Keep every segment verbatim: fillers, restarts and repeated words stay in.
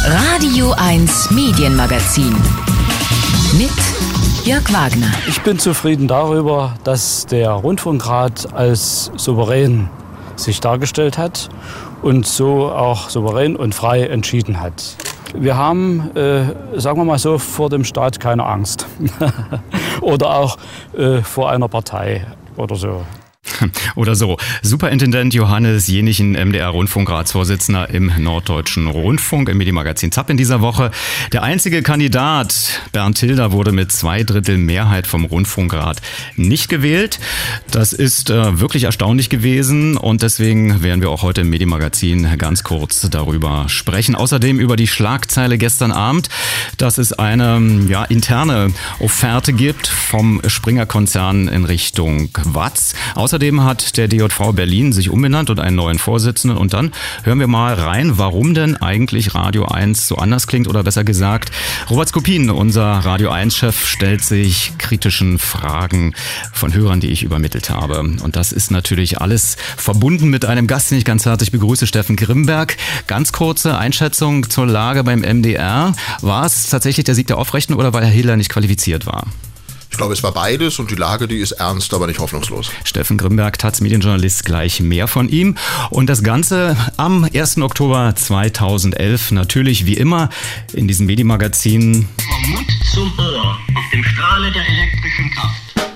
Radio eins Medienmagazin mit Jörg Wagner. Ich bin zufrieden darüber, dass der Rundfunkrat als souverän sich dargestellt hat und so auch souverän und frei entschieden hat. Wir haben, äh, sagen wir mal so, vor dem Staat keine Angst. Oder auch äh, vor einer Partei oder so. Oder so. Superintendent Johannes Jenichen, M D R-Rundfunkratsvorsitzender im Norddeutschen Rundfunk, im Medienmagazin Zapp in dieser Woche. Der einzige Kandidat, Bernd Hilder, wurde mit zwei Drittel Mehrheit vom Rundfunkrat nicht gewählt. Das ist äh, wirklich erstaunlich gewesen und deswegen werden wir auch heute im Medienmagazin ganz kurz darüber sprechen. Außerdem über die Schlagzeile gestern Abend, dass es eine ja, interne Offerte gibt vom Springer-Konzern in Richtung Watz. Außerdem hat der D J V Berlin sich umbenannt und einen neuen Vorsitzenden. Und dann hören wir mal rein, warum denn eigentlich Radio eins so anders klingt. Oder besser gesagt, Robert Skopin, unser Radio eins-Chef, stellt sich kritischen Fragen von Hörern, die ich übermittelt habe. Und das ist natürlich alles verbunden mit einem Gast, den ich ganz herzlich begrüße, Steffen Grimberg. Ganz kurze Einschätzung zur Lage beim M D R. War es tatsächlich der Sieg der Aufrechten oder weil Herr Hilder nicht qualifiziert war? Ich glaube, es war beides und die Lage, die ist ernst, aber nicht hoffnungslos. Steffen Grimberg, Taz-Medienjournalist, gleich mehr von ihm. Und das Ganze am ersten Oktober zweitausendelf, natürlich wie immer in diesem Medienmagazin. Vom Mund zum Ohr, auf dem Strahle der elektrischen Kraft.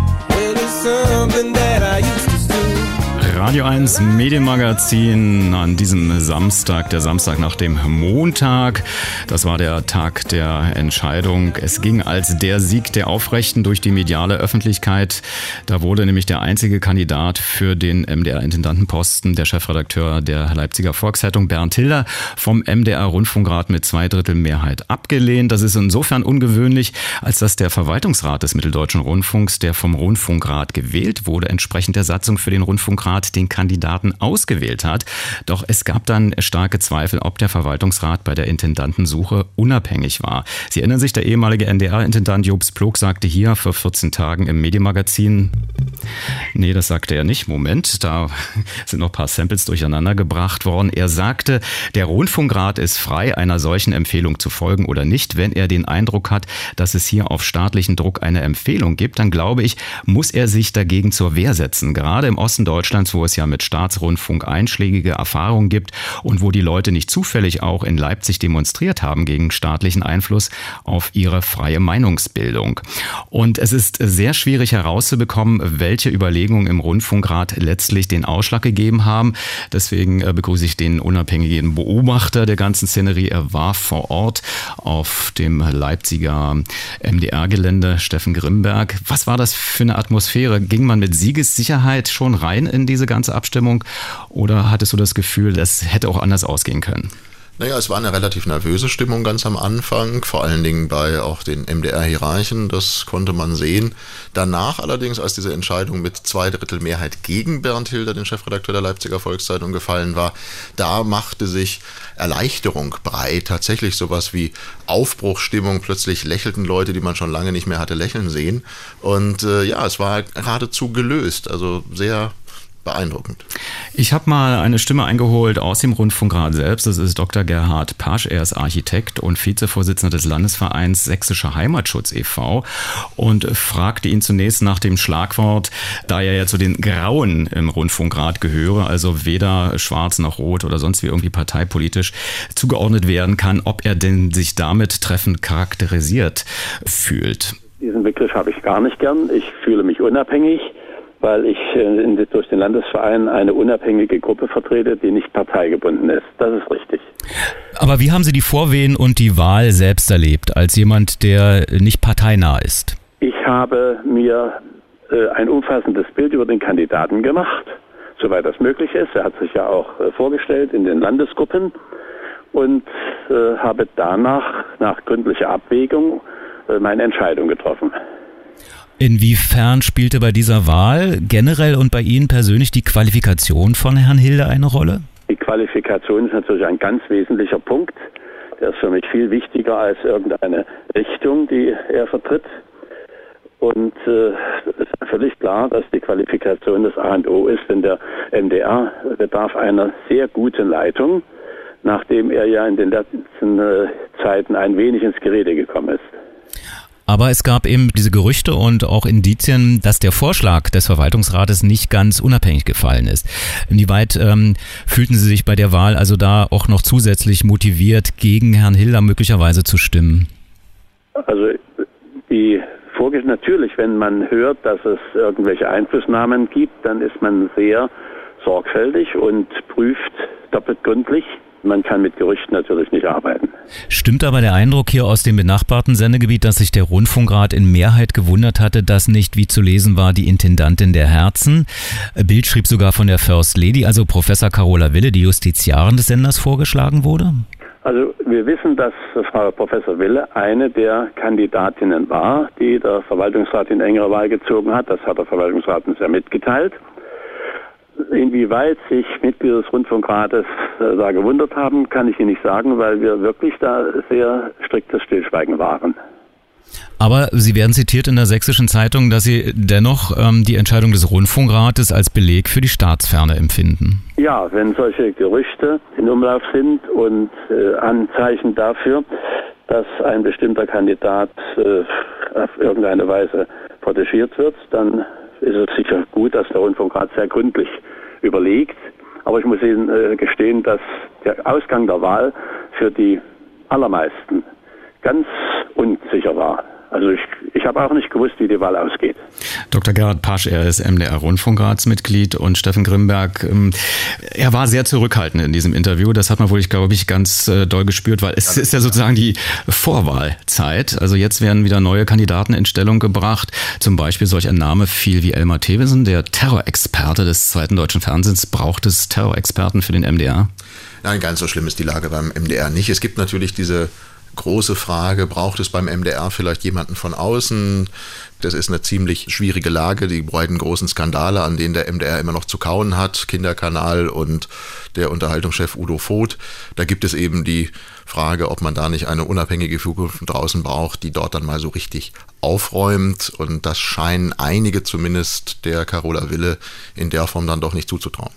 Radio eins Medienmagazin an diesem Samstag, der Samstag nach dem Montag. Das war der Tag der Entscheidung. Es ging als der Sieg der Aufrechten durch die mediale Öffentlichkeit. Da wurde nämlich der einzige Kandidat für den M D R-Intendantenposten, der Chefredakteur der Leipziger Volkszeitung, Bernd Hilder, vom M D R-Rundfunkrat mit zwei Drittel Mehrheit abgelehnt. Das ist insofern ungewöhnlich, als dass der Verwaltungsrat des Mitteldeutschen Rundfunks, der vom Rundfunkrat gewählt wurde, entsprechend der Satzung für den Rundfunkrat den Kandidaten ausgewählt hat. Doch es gab dann starke Zweifel, ob der Verwaltungsrat bei der Intendantensuche unabhängig war. Sie erinnern sich, der ehemalige N D R-Intendant Jobst Plog sagte hier vor vierzehn Tagen im Medienmagazin, nee, das sagte er nicht, Moment, da sind noch ein paar Samples durcheinander gebracht worden. Er sagte, der Rundfunkrat ist frei, einer solchen Empfehlung zu folgen oder nicht. Wenn er den Eindruck hat, dass es hier auf staatlichen Druck eine Empfehlung gibt, dann glaube ich, muss er sich dagegen zur Wehr setzen. Gerade im Osten Deutschlands, wo es ja mit Staatsrundfunk einschlägige Erfahrungen gibt und wo die Leute nicht zufällig auch in Leipzig demonstriert haben gegen staatlichen Einfluss auf ihre freie Meinungsbildung. Und es ist sehr schwierig herauszubekommen, welche Überlegungen im Rundfunkrat letztlich den Ausschlag gegeben haben. Deswegen begrüße ich den unabhängigen Beobachter der ganzen Szenerie. Er war vor Ort auf dem Leipziger M D R-Gelände, Steffen Grimberg. Was war das für eine Atmosphäre? Ging man mit Siegessicherheit schon rein in diese ganze Abstimmung oder hattest du das Gefühl, das hätte auch anders ausgehen können? Naja, es war eine relativ nervöse Stimmung ganz am Anfang, vor allen Dingen bei auch den M D R-Hierarchen, das konnte man sehen. Danach allerdings, als diese Entscheidung mit zwei Drittel Mehrheit gegen Bernd Hilder, den Chefredakteur der Leipziger Volkszeitung, gefallen war, da machte sich Erleichterung breit, tatsächlich sowas wie Aufbruchsstimmung, plötzlich lächelten Leute, die man schon lange nicht mehr hatte lächeln sehen und äh, ja, es war geradezu gelöst, also sehr beeindruckend. Ich habe mal eine Stimme eingeholt aus dem Rundfunkrat selbst. Das ist Doktor Gerhard Pasch. Er ist Architekt und Vizevorsitzender des Landesvereins Sächsischer Heimatschutz e V und fragte ihn zunächst nach dem Schlagwort, da er ja zu den Grauen im Rundfunkrat gehöre, also weder schwarz noch rot oder sonst wie irgendwie parteipolitisch zugeordnet werden kann, ob er denn sich damit treffend charakterisiert fühlt. Diesen Begriff habe ich gar nicht gern. Ich fühle mich unabhängig, weil ich äh, durch den Landesverein eine unabhängige Gruppe vertrete, die nicht parteigebunden ist. Das ist richtig. Aber wie haben Sie die Vorwehen und die Wahl selbst erlebt, als jemand, der nicht parteinah ist? Ich habe mir äh, ein umfassendes Bild über den Kandidaten gemacht, soweit das möglich ist. Er hat sich ja auch äh, vorgestellt in den Landesgruppen und äh, habe danach, nach gründlicher Abwägung, äh, meine Entscheidung getroffen. Inwiefern spielte bei dieser Wahl generell und bei Ihnen persönlich die Qualifikation von Herrn Hilder eine Rolle? Die Qualifikation ist natürlich ein ganz wesentlicher Punkt. Der ist für mich viel wichtiger als irgendeine Richtung, die er vertritt. Und äh, es ist völlig klar, dass die Qualifikation das A und O ist, denn der M D R bedarf einer sehr guten Leitung. nachdem er ja in den letzten äh, Zeiten ein wenig ins Gerede gekommen ist. Aber es gab eben diese Gerüchte und auch Indizien, dass der Vorschlag des Verwaltungsrates nicht ganz unabhängig gefallen ist. Inwieweit ähm, fühlten Sie sich bei der Wahl also da auch noch zusätzlich motiviert, gegen Herrn Hilder möglicherweise zu stimmen? Also die Vorge- natürlich, wenn man hört, dass es irgendwelche Einflussnahmen gibt, dann ist man sehr sorgfältig und prüft doppelt gründlich. Man kann mit Gerüchten natürlich nicht arbeiten. Stimmt aber der Eindruck hier aus dem benachbarten Sendegebiet, dass sich der Rundfunkrat in Mehrheit gewundert hatte, dass nicht, wie zu lesen war, die Intendantin der Herzen. Bild schrieb sogar von der First Lady, also Professor Carola Wille, die Justiziarin des Senders, vorgeschlagen wurde? Also wir wissen, dass Frau Professor Wille eine der Kandidatinnen war, die der Verwaltungsrat in engere Wahl gezogen hat. Das hat der Verwaltungsrat uns ja mitgeteilt. Inwieweit sich Mitglieder des Rundfunkrates äh, da gewundert haben, kann ich Ihnen nicht sagen, weil wir wirklich da sehr striktes Stillschweigen wahren. Aber Sie werden zitiert in der Sächsischen Zeitung, dass Sie dennoch ähm, die Entscheidung des Rundfunkrates als Beleg für die Staatsferne empfinden. Ja, wenn solche Gerüchte in Umlauf sind und äh, Anzeichen dafür, dass ein bestimmter Kandidat äh, auf irgendeine Weise protegiert wird, dann ist es sicher gut, dass der Rundfunkrat sehr gründlich überlegt. Aber ich muss Ihnen äh, gestehen, dass der Ausgang der Wahl für die allermeisten ganz unsicher war. Also ich, ich habe auch nicht gewusst, wie die Wahl ausgeht. Doktor Gerhard Pasch, er ist M D R-Rundfunkratsmitglied, und Steffen Grimberg, ähm, er war sehr zurückhaltend in diesem Interview. Das hat man wohl, ich glaube ich, ganz äh, doll gespürt, weil es ist ja sozusagen die Vorwahlzeit. Also jetzt werden wieder neue Kandidaten in Stellung gebracht. Zum Beispiel solch ein Name fiel wie Elmar Thewissen, der Terrorexperte des zweiten deutschen Fernsehens. Braucht es Terrorexperten für den M D R? Nein, ganz so schlimm ist die Lage beim M D R nicht. Es gibt natürlich diese große Frage, braucht es beim M D R vielleicht jemanden von außen? Das ist eine ziemlich schwierige Lage, die beiden großen Skandale, an denen der M D R immer noch zu kauen hat, Kinderkanal und der Unterhaltungschef Udo Voth. Da gibt es eben die Frage, ob man da nicht eine unabhängige Figur von draußen braucht, die dort dann mal so richtig aufräumt, und das scheinen einige zumindest der Carola Wille in der Form dann doch nicht zuzutrauen.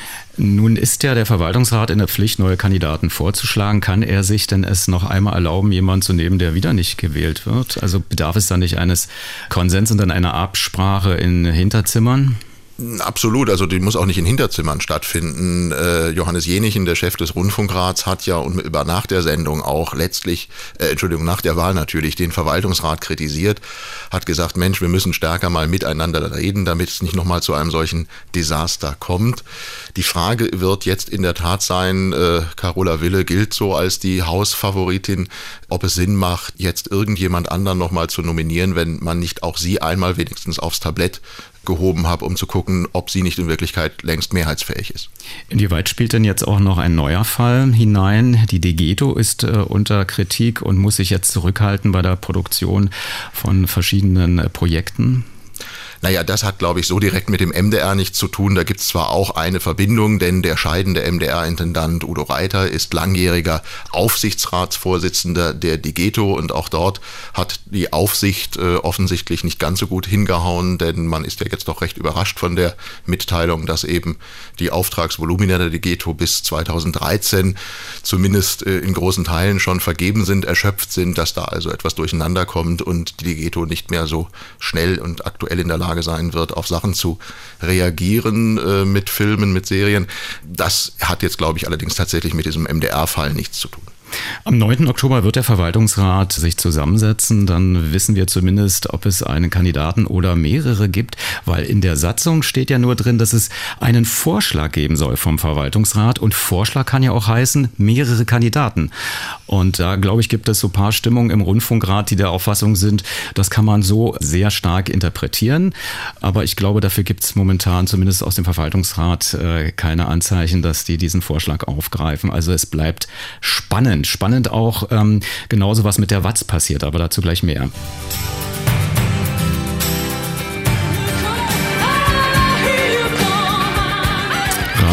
Nun ist ja der Verwaltungsrat in der Pflicht, neue Kandidaten vorzuschlagen. Kann er sich denn es noch einmal erlauben, jemanden zu nehmen, der wieder nicht gewählt wird? Also bedarf es da nicht eines Konsens und dann einer Absprache in Hinterzimmern? Absolut, also die muss auch nicht in Hinterzimmern stattfinden. Äh, Johannes Jenichen, der Chef des Rundfunkrats, hat ja unmittelbar nach der Sendung auch letztlich, äh, Entschuldigung, nach der Wahl natürlich, den Verwaltungsrat kritisiert, hat gesagt, Mensch, wir müssen stärker mal miteinander reden, damit es nicht nochmal zu einem solchen Desaster kommt. Die Frage wird jetzt in der Tat sein, äh, Carola Wille gilt so als die Hausfavoritin, ob es Sinn macht, jetzt irgendjemand anderen nochmal zu nominieren, wenn man nicht auch sie einmal wenigstens aufs Tablett gehoben habe, um zu gucken, ob sie nicht in Wirklichkeit längst mehrheitsfähig ist. Inwieweit spielt denn jetzt auch noch ein neuer Fall hinein? Die DeGeto ist äh, unter Kritik und muss sich jetzt zurückhalten bei der Produktion von verschiedenen äh, Projekten. Naja, das hat, glaube ich, so direkt mit dem M D R nichts zu tun. Da gibt es zwar auch eine Verbindung, denn der scheidende M D R-Intendant Udo Reiter ist langjähriger Aufsichtsratsvorsitzender der DeGeto, und auch dort hat die Aufsicht äh, offensichtlich nicht ganz so gut hingehauen, denn man ist ja jetzt doch recht überrascht von der Mitteilung, dass eben die Auftragsvolumina der DeGeto bis zweitausenddreizehn zumindest äh, in großen Teilen schon vergeben sind, erschöpft sind, dass da also etwas durcheinander kommt und die DeGeto nicht mehr so schnell und aktuell in der Lage sein wird, auf Sachen zu reagieren äh, mit Filmen, mit Serien. Das hat jetzt, glaube ich, allerdings tatsächlich mit diesem M D R-Fall nichts zu tun. Am neunten Oktober wird der Verwaltungsrat sich zusammensetzen. Dann wissen wir zumindest, ob es einen Kandidaten oder mehrere gibt, weil in der Satzung steht ja nur drin, dass es einen Vorschlag geben soll vom Verwaltungsrat, und Vorschlag kann ja auch heißen, mehrere Kandidaten. Und da, glaube ich, gibt es so ein paar Stimmungen im Rundfunkrat, die der Auffassung sind, das kann man so sehr stark interpretieren. Aber ich glaube, dafür gibt es momentan zumindest aus dem Verwaltungsrat äh, keine Anzeichen, dass die diesen Vorschlag aufgreifen. Also es bleibt spannend. Spannend auch ähm, genauso, was mit der Watz passiert, aber dazu gleich mehr.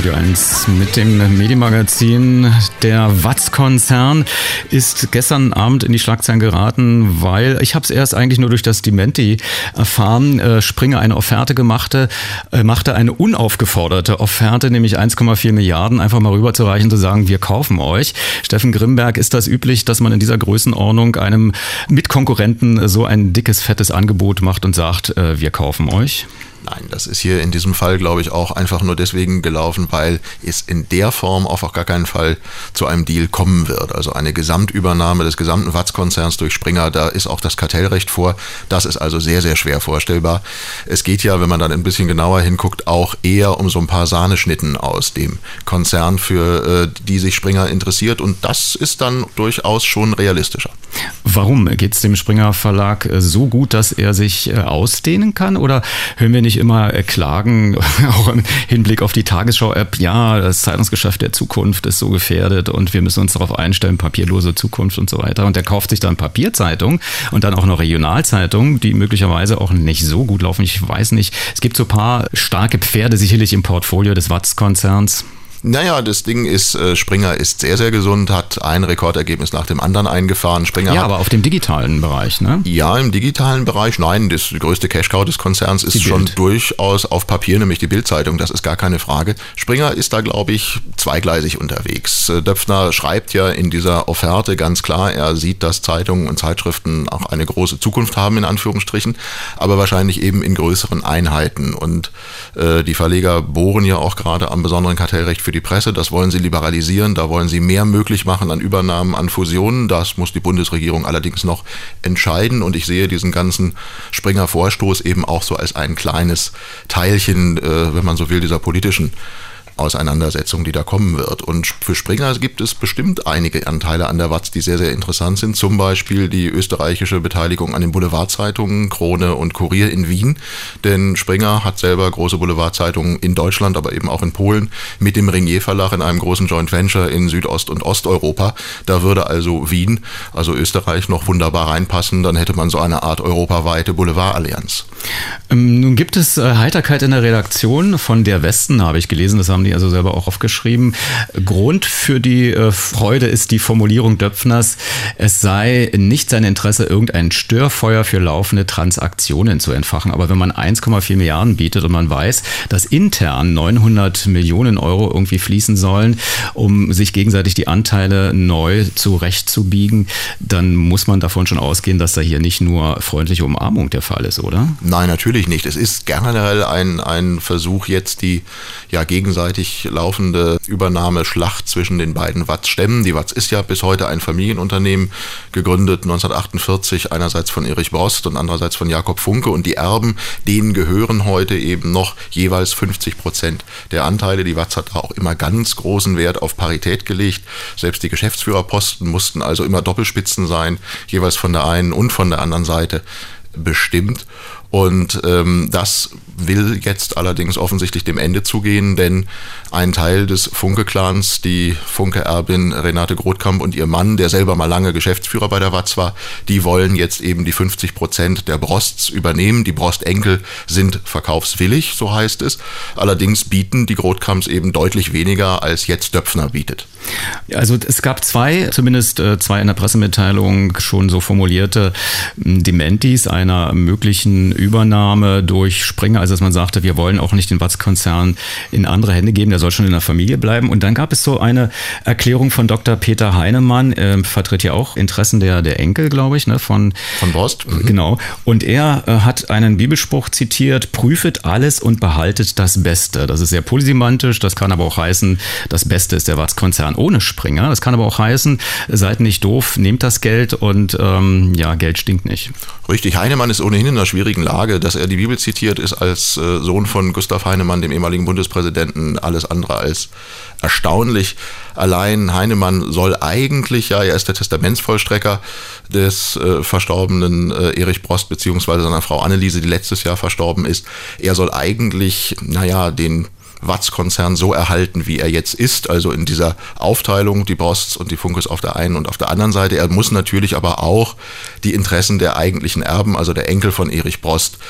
Radio eins mit dem Medienmagazin. Der Watz-Konzern ist gestern Abend in die Schlagzeilen geraten, weil, ich habe es erst eigentlich nur durch das Dementi erfahren, äh, Springer eine Offerte gemachte, äh, machte eine unaufgeforderte Offerte, nämlich eins Komma vier Milliarden, einfach mal rüberzureichen, zu sagen, wir kaufen euch. Steffen Grimberg, ist das üblich, dass man in dieser Größenordnung einem Mitkonkurrenten so ein dickes, fettes Angebot macht und sagt, äh, wir kaufen euch? Nein, das ist hier in diesem Fall, glaube ich, auch einfach nur deswegen gelaufen, weil es in der Form auf auch gar keinen Fall zu einem Deal kommen wird. Also eine Gesamtübernahme des gesamten Watz-Konzerns durch Springer, da ist auch das Kartellrecht vor. Das ist also sehr, sehr schwer vorstellbar. Es geht ja, wenn man dann ein bisschen genauer hinguckt, auch eher um so ein paar Sahneschnitten aus dem Konzern, für die sich Springer interessiert. Und das ist dann durchaus schon realistischer. Warum geht es dem Springer Verlag so gut, dass er sich ausdehnen kann? Oder hören wir nicht immer klagen, auch im Hinblick auf die Tagesschau-App, ja, das Zeitungsgeschäft der Zukunft ist so gefährdet und wir müssen uns darauf einstellen, papierlose Zukunft und so weiter. Und er kauft sich dann Papierzeitung und dann auch noch Regionalzeitungen, die möglicherweise auch nicht so gut laufen. Ich weiß nicht, es gibt so ein paar starke Pferde sicherlich im Portfolio des Watz-Konzerns. Naja, das Ding ist, äh, Springer ist sehr, sehr gesund, hat ein Rekordergebnis nach dem anderen eingefahren. Springer ja, hat, aber auf dem digitalen Bereich, ne? Ja, im digitalen Bereich, nein, das größte Cash-Cow des Konzerns ist schon durchaus auf Papier, nämlich die Bild-Zeitung, das ist gar keine Frage. Springer ist da, glaube ich, zweigleisig unterwegs. Döpfner schreibt ja in dieser Offerte ganz klar, er sieht, dass Zeitungen und Zeitschriften auch eine große Zukunft haben, in Anführungsstrichen, aber wahrscheinlich eben in größeren Einheiten. Und äh, die Verleger bohren ja auch gerade am besonderen Kartellrecht für die Presse, das wollen sie liberalisieren, da wollen sie mehr möglich machen an Übernahmen, an Fusionen, das muss die Bundesregierung allerdings noch entscheiden und ich sehe diesen ganzen Springer-Vorstoß eben auch so als ein kleines Teilchen, äh, wenn man so will, dieser politischen Auseinandersetzung, die da kommen wird. Und für Springer gibt es bestimmt einige Anteile an der Watz, die sehr, sehr interessant sind. Zum Beispiel die österreichische Beteiligung an den Boulevardzeitungen Krone und Kurier in Wien. Denn Springer hat selber große Boulevardzeitungen in Deutschland, aber eben auch in Polen mit dem Ringier Verlag in einem großen Joint Venture in Südost- und Osteuropa. Da würde also Wien, also Österreich, noch wunderbar reinpassen. Dann hätte man so eine Art europaweite Boulevardallianz. Ähm, nun gibt es äh, Heiterkeit in der Redaktion von der Westen, habe ich gelesen, das haben die also selber auch aufgeschrieben. Grund für die äh, Freude ist die Formulierung Döpfners, es sei nicht sein Interesse, irgendein Störfeuer für laufende Transaktionen zu entfachen. Aber wenn man eins Komma vier Milliarden bietet und man weiß, dass intern neunhundert Millionen Euro irgendwie fließen sollen, um sich gegenseitig die Anteile neu zurechtzubiegen, dann muss man davon schon ausgehen, dass da hier nicht nur freundliche Umarmung der Fall ist, oder? Nein, natürlich nicht. Es ist generell ein, ein Versuch, jetzt die ja gegenseitig laufende Übernahmeschlacht zwischen den beiden Watz-Stämmen. Die Watz ist ja bis heute ein Familienunternehmen, gegründet neunzehnhundertachtundvierzig, einerseits von Erich Brost und andererseits von Jakob Funke. Und die Erben, denen gehören heute eben noch jeweils fünfzig Prozent der Anteile. Die Watz hat da auch immer ganz großen Wert auf Parität gelegt. Selbst die Geschäftsführerposten mussten also immer Doppelspitzen sein, jeweils von der einen und von der anderen Seite bestimmt. Und ähm, das will jetzt allerdings offensichtlich dem Ende zugehen, denn ein Teil des Funke-Clans, die Funke-Erbin Renate Grothkamp und ihr Mann, der selber mal lange Geschäftsführer bei der Watz war, die wollen jetzt eben die fünfzig Prozent der Brosts übernehmen. Die Brost-Enkel sind verkaufswillig, so heißt es. Allerdings bieten die Grothkamps eben deutlich weniger, als jetzt Döpfner bietet. Also es gab zwei, zumindest zwei in der Pressemitteilung schon so formulierte Dementis einer möglichen Übernahme durch Springer, also dass man sagte, wir wollen auch nicht den Watz-Konzern in andere Hände geben, der soll schon in der Familie bleiben. Und dann gab es so eine Erklärung von Doktor Peter Heinemann, äh, vertritt ja auch Interessen der, der Enkel, glaube ich, ne, von, von Brost. Mhm. Genau. Und er äh, hat einen Bibelspruch zitiert, prüfet alles und behaltet das Beste. Das ist sehr polysemantisch, das kann aber auch heißen, das Beste ist der Watz-Konzern ohne Springer. Das kann aber auch heißen, seid nicht doof, nehmt das Geld und ähm, ja, Geld stinkt nicht. Richtig, Heinemann ist ohnehin in einer schwierigen Lage. Dass er die Bibel zitiert, ist als äh, Sohn von Gustav Heinemann, dem ehemaligen Bundespräsidenten, alles andere als erstaunlich. Allein Heinemann soll eigentlich, ja, er ist der Testamentsvollstrecker des äh, verstorbenen äh, Erich Brost beziehungsweise seiner Frau Anneliese, die letztes Jahr verstorben ist. Er soll eigentlich, naja, den Watz-Konzern so erhalten, wie er jetzt ist, also in dieser Aufteilung, die Brosts und die Funkes auf der einen und auf der anderen Seite. Er muss natürlich aber auch die Interessen der eigentlichen Erben, also der Enkel von Erich Brost,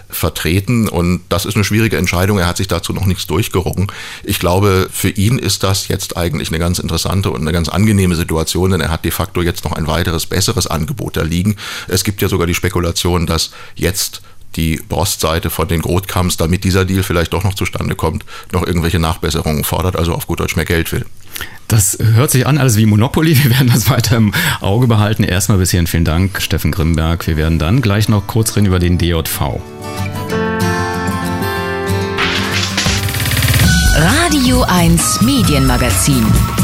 vertreten. Und das ist eine schwierige Entscheidung. Er hat sich dazu noch nichts durchgerungen. Ich glaube, für ihn ist das jetzt eigentlich eine ganz interessante und eine ganz angenehme Situation, denn er hat de facto jetzt noch ein weiteres, besseres Angebot da liegen. Es gibt ja sogar die Spekulation, dass jetzt die Brostseite von den Grothkamps, damit dieser Deal vielleicht doch noch zustande kommt, noch irgendwelche Nachbesserungen fordert, also auf gut Deutsch mehr Geld will. Das hört sich an alles wie Monopoly. Wir werden das weiter im Auge behalten. Erstmal bis hierhin vielen Dank, Steffen Grimberg. Wir werden dann gleich noch kurz reden über den D J V. Radio eins Medienmagazin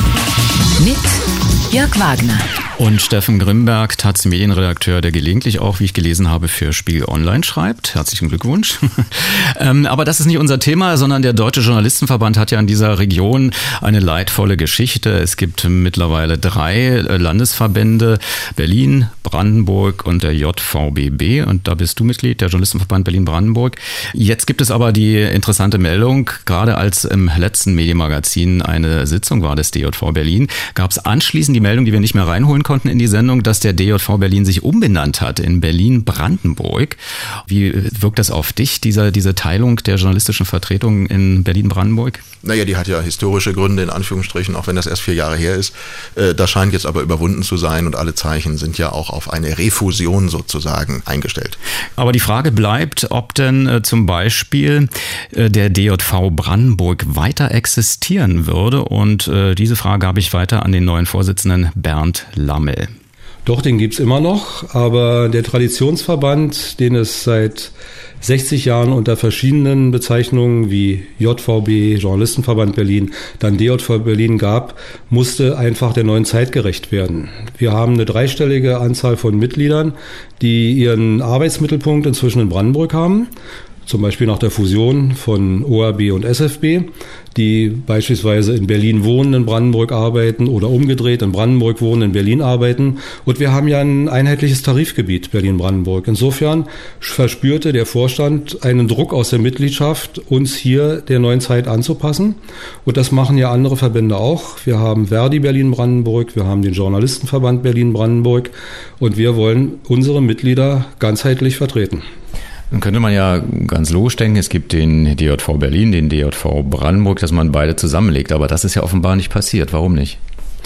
mit Jörg Wagner. Und Steffen Grimberg, Taz Medienredakteur, der gelegentlich auch, wie ich gelesen habe, für Spiegel Online schreibt. Herzlichen Glückwunsch. ähm, aber das ist nicht unser Thema, sondern der Deutsche Journalistenverband hat ja in dieser Region eine leidvolle Geschichte. Es gibt mittlerweile drei Landesverbände, Berlin, Brandenburg und der J V B B. Und da bist du Mitglied, der Journalistenverband Berlin-Brandenburg. Jetzt gibt es aber die interessante Meldung, gerade als im letzten Medienmagazin eine Sitzung war des D J V Berlin, gab es anschließend die Meldung, die wir nicht mehr reinholen konnten in die Sendung, dass der D J V Berlin sich umbenannt hat in Berlin-Brandenburg. Wie wirkt das auf dich, diese, diese Teilung der journalistischen Vertretung in Berlin-Brandenburg? Naja, die hat ja historische Gründe, in Anführungsstrichen, auch wenn das erst vier Jahre her ist. Das scheint jetzt aber überwunden zu sein und alle Zeichen sind ja auch auf eine Refusion sozusagen eingestellt. Aber die Frage bleibt, ob denn äh, zum Beispiel äh, der D J V Brandenburg weiter existieren würde. Und äh, diese Frage habe ich weiter an den neuen Vorsitzenden Bernd Lammel. Doch, den gibt's immer noch, aber der Traditionsverband, den es seit sechzig Jahren unter verschiedenen Bezeichnungen wie J V B, Journalistenverband Berlin, dann D J V Berlin gab, musste einfach der neuen Zeit gerecht werden. Wir haben eine dreistellige Anzahl von Mitgliedern, die ihren Arbeitsmittelpunkt inzwischen in Brandenburg haben. Zum Beispiel nach der Fusion von O R B und S F B, die beispielsweise in Berlin wohnen, in Brandenburg arbeiten oder umgedreht in Brandenburg wohnen, in Berlin arbeiten. Und wir haben ja ein einheitliches Tarifgebiet Berlin-Brandenburg. Insofern verspürte der Vorstand einen Druck aus der Mitgliedschaft, uns hier der neuen Zeit anzupassen. Und das machen ja andere Verbände auch. Wir haben Verdi Berlin-Brandenburg, wir haben den Journalistenverband Berlin-Brandenburg und wir wollen unsere Mitglieder ganzheitlich vertreten. Dann könnte man ja ganz logisch denken, es gibt den D J V Berlin, den D J V Brandenburg, dass man beide zusammenlegt. Aber das ist ja offenbar nicht passiert. Warum nicht?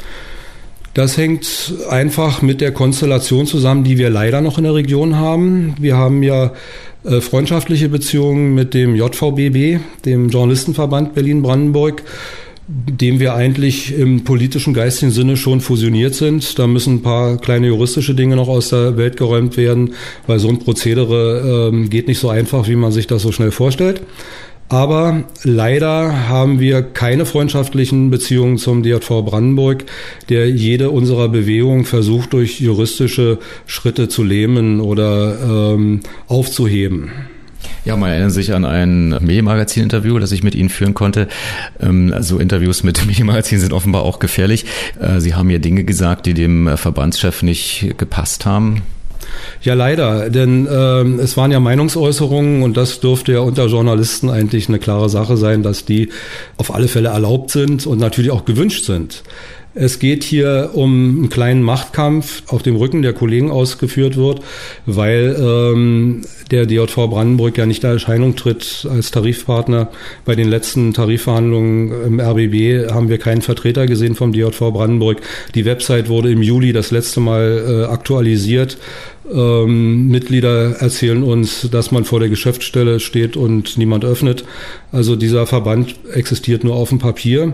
Das hängt einfach mit der Konstellation zusammen, die wir leider noch in der Region haben. Wir haben ja äh, freundschaftliche Beziehungen mit dem J V B B, dem Journalistenverband Berlin-Brandenburg, dem wir eigentlich im politischen, geistigen Sinne schon fusioniert sind. Da müssen ein paar kleine juristische Dinge noch aus der Welt geräumt werden, weil so ein Prozedere ähm, geht nicht so einfach, wie man sich das so schnell vorstellt. Aber leider haben wir keine freundschaftlichen Beziehungen zum D J V Brandenburg, der jede unserer Bewegungen versucht, durch juristische Schritte zu lähmen oder ähm, aufzuheben. Ja, man erinnert sich an ein Medienmagazin-Interview, das ich mit Ihnen führen konnte. Also Interviews mit Medienmagazinen sind offenbar auch gefährlich. Sie haben ja Dinge gesagt, die dem Verbandschef nicht gepasst haben. Ja, leider, denn ähm, es waren ja Meinungsäußerungen und das dürfte ja unter Journalisten eigentlich eine klare Sache sein, dass die auf alle Fälle erlaubt sind und natürlich auch gewünscht sind. Es geht hier um einen kleinen Machtkampf auf dem Rücken der Kollegen ausgeführt wird, weil ähm, der D J V Brandenburg ja nicht in Erscheinung tritt als Tarifpartner. Bei den letzten Tarifverhandlungen im R B B haben wir keinen Vertreter gesehen vom D J V Brandenburg. Die Website wurde im Juli das letzte Mal äh, aktualisiert. Ähm, Mitglieder erzählen uns, dass man vor der Geschäftsstelle steht und niemand öffnet. Also dieser Verband existiert nur auf dem Papier.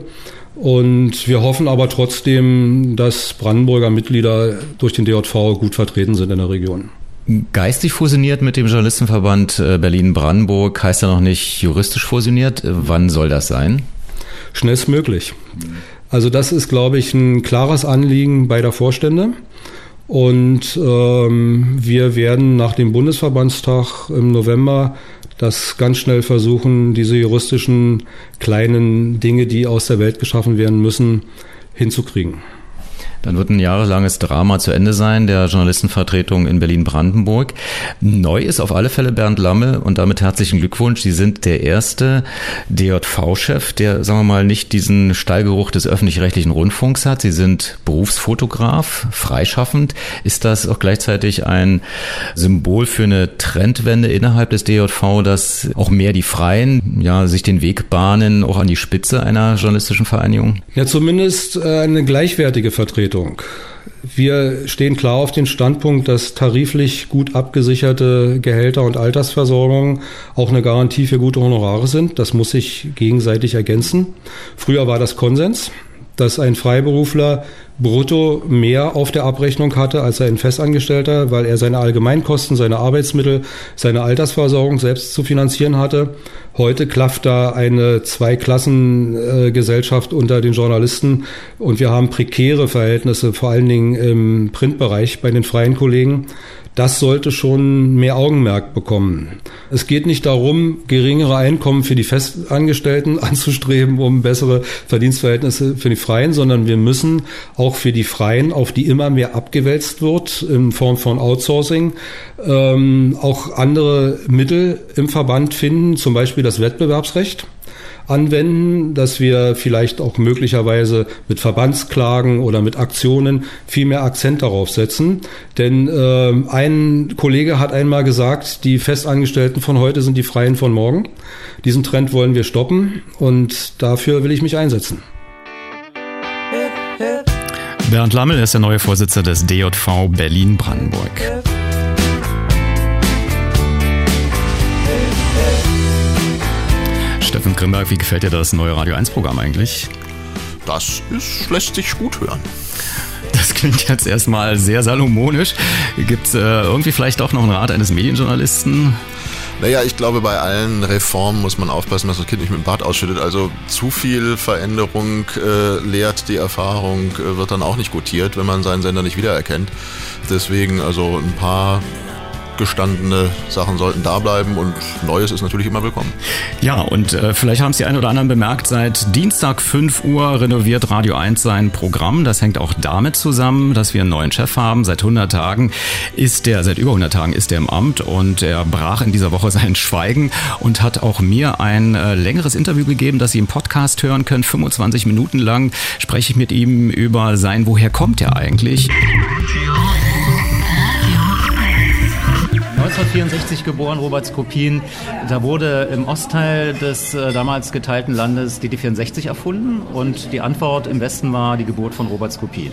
Und wir hoffen aber trotzdem, dass Brandenburger Mitglieder durch den D J V gut vertreten sind in der Region. Geistig fusioniert mit dem Journalistenverband Berlin-Brandenburg heißt ja noch nicht juristisch fusioniert. Wann soll das sein? Schnellstmöglich. Also das ist, glaube ich, ein klares Anliegen beider Vorstände. Und ähm, wir werden nach dem Bundesverbandstag im November das ganz schnell versuchen, diese juristischen kleinen Dinge, die aus der Welt geschaffen werden müssen, hinzukriegen. Dann wird ein jahrelanges Drama zu Ende sein, der Journalistenvertretung in Berlin-Brandenburg. Neu ist auf alle Fälle Bernd Lammel und damit herzlichen Glückwunsch. Sie sind der erste D J V-Chef, der, sagen wir mal, nicht diesen Stallgeruch des öffentlich-rechtlichen Rundfunks hat. Sie sind Berufsfotograf, freischaffend. Ist das auch gleichzeitig ein Symbol für eine Trendwende innerhalb des D J V, dass auch mehr die Freien ja sich den Weg bahnen, auch an die Spitze einer journalistischen Vereinigung? Ja, zumindest eine gleichwertige Vertretung. Wir stehen klar auf den Standpunkt, dass tariflich gut abgesicherte Gehälter und Altersversorgung auch eine Garantie für gute Honorare sind. Das muss sich gegenseitig ergänzen. Früher war das Konsens, dass ein Freiberufler brutto mehr auf der Abrechnung hatte als ein Festangestellter, weil er seine Allgemeinkosten, seine Arbeitsmittel, seine Altersversorgung selbst zu finanzieren hatte. Heute klafft da eine Zweiklassengesellschaft unter den Journalisten und wir haben prekäre Verhältnisse, vor allen Dingen im Printbereich bei den freien Kollegen. Das sollte schon mehr Augenmerk bekommen. Es geht nicht darum, geringere Einkommen für die Festangestellten anzustreben, um bessere Verdienstverhältnisse für die Freien, sondern wir müssen auch für die Freien, auf die immer mehr abgewälzt wird, in Form von Outsourcing, ähm, auch andere Mittel im Verband finden, zum Beispiel das Wettbewerbsrecht anwenden, dass wir vielleicht auch möglicherweise mit Verbandsklagen oder mit Aktionen viel mehr Akzent darauf setzen. Denn äh, ein Kollege hat einmal gesagt, die Festangestellten von heute sind die Freien von morgen. Diesen Trend wollen wir stoppen und dafür will ich mich einsetzen. Bernd Lammel ist der neue Vorsitzende des D J V Berlin-Brandenburg. Steffen Grimberg, wie gefällt dir das neue Radio eins Programm eigentlich? Das ist, lässt sich gut hören. Das klingt jetzt erstmal sehr salomonisch. Gibt es äh, irgendwie vielleicht doch noch einen Rat eines Medienjournalisten? Naja, ich glaube, bei allen Reformen muss man aufpassen, dass das Kind nicht mit dem Bad ausschüttet. Also zu viel Veränderung äh, lehrt die Erfahrung, äh, wird dann auch nicht gutiert, wenn man seinen Sender nicht wiedererkennt. Deswegen also ein paar gestandene Sachen sollten da bleiben und Neues ist natürlich immer willkommen. Ja, und äh, vielleicht haben es die einen oder anderen bemerkt, seit Dienstag fünf Uhr renoviert Radio eins sein Programm. Das hängt auch damit zusammen, dass wir einen neuen Chef haben. Seit hundert Tagen ist der, seit über hundert Tagen ist er im Amt und er brach in dieser Woche sein Schweigen und hat auch mir ein äh, längeres Interview gegeben, das Sie im Podcast hören können. fünfundzwanzig Minuten lang spreche ich mit ihm über sein, woher kommt er eigentlich? neunzehnhundertvierundsechzig geboren, Robert Skopin. Da wurde im Ostteil des äh, damals geteilten Landes D T vierundsechzig erfunden und die Antwort im Westen war die Geburt von Robert Skopin.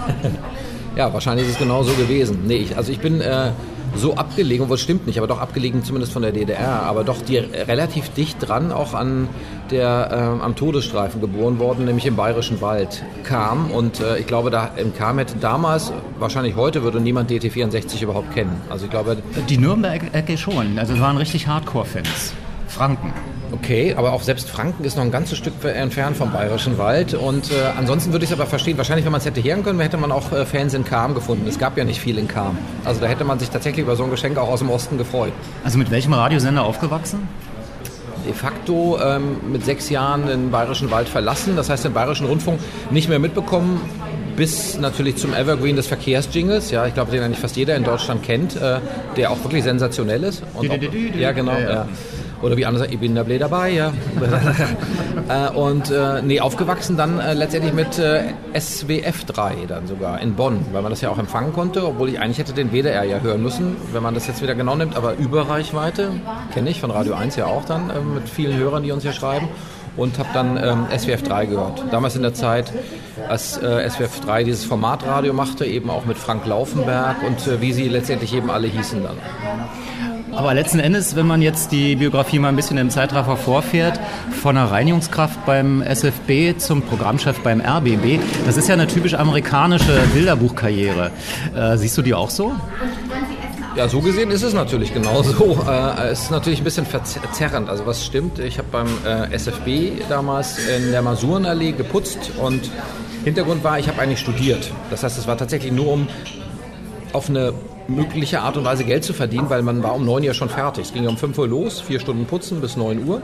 Ja, wahrscheinlich ist es genau so gewesen. Nee, ich, also ich bin äh, so abgelegen, obwohl es stimmt nicht, aber doch abgelegen zumindest von der D D R, aber doch die, relativ dicht dran auch an der äh, am Todesstreifen geboren worden, nämlich im Bayerischen Wald kam und äh, ich glaube, da im Kam hätte damals, wahrscheinlich heute würde niemand D T vierundsechzig überhaupt kennen. Also ich glaube... Die Nürnberg-Ecke schon, also es waren richtig Hardcore-Fans. Franken. Okay, aber auch selbst Franken ist noch ein ganzes Stück entfernt vom Bayerischen Wald und äh, ansonsten würde ich es aber verstehen, wahrscheinlich wenn man es hätte hören können, hätte man auch äh, Fans in Kam gefunden. Es gab ja nicht viel in Kam. Also da hätte man sich tatsächlich über so ein Geschenk auch aus dem Osten gefreut. Also mit welchem Radiosender aufgewachsen? De facto ähm, mit sechs Jahren den Bayerischen Wald verlassen, das heißt den Bayerischen Rundfunk nicht mehr mitbekommen, bis natürlich zum Evergreen des Verkehrsjingles, ja, ich glaube, den eigentlich fast jeder in Deutschland kennt, äh, der auch wirklich sensationell ist. Und auch, ja, genau, ja. Ja. Oder wie andere sagen, ich bin da dabei, ja. äh, und äh, nee, aufgewachsen dann äh, letztendlich mit äh, S W F drei dann sogar in Bonn, weil man das ja auch empfangen konnte, obwohl ich eigentlich hätte den W D R ja hören müssen, wenn man das jetzt wieder genau nimmt, aber Überreichweite kenne ich von Radio eins ja auch dann, äh, mit vielen Hörern, die uns hier schreiben. Und habe dann ähm, S W F drei gehört. Damals in der Zeit, als äh, S W F drei dieses Formatradio machte, eben auch mit Frank Laufenberg und äh, wie sie letztendlich eben alle hießen dann. Aber letzten Endes, wenn man jetzt die Biografie mal ein bisschen im Zeitraffer vorfährt, von einer Reinigungskraft beim S F B zum Programmchef beim R B B, das ist ja eine typisch amerikanische Bilderbuchkarriere. Äh, siehst du die auch so? Ja, so gesehen ist es natürlich genauso. Äh, es ist natürlich ein bisschen verzerrend. Also was stimmt, ich habe beim äh, S F B damals in der Masurenallee geputzt und Hintergrund war, ich habe eigentlich studiert. Das heißt, es war tatsächlich nur um auf eine mögliche Art und Weise Geld zu verdienen, weil man war um neun Uhr schon fertig. Es ging um fünf Uhr los, vier Stunden putzen bis neun Uhr.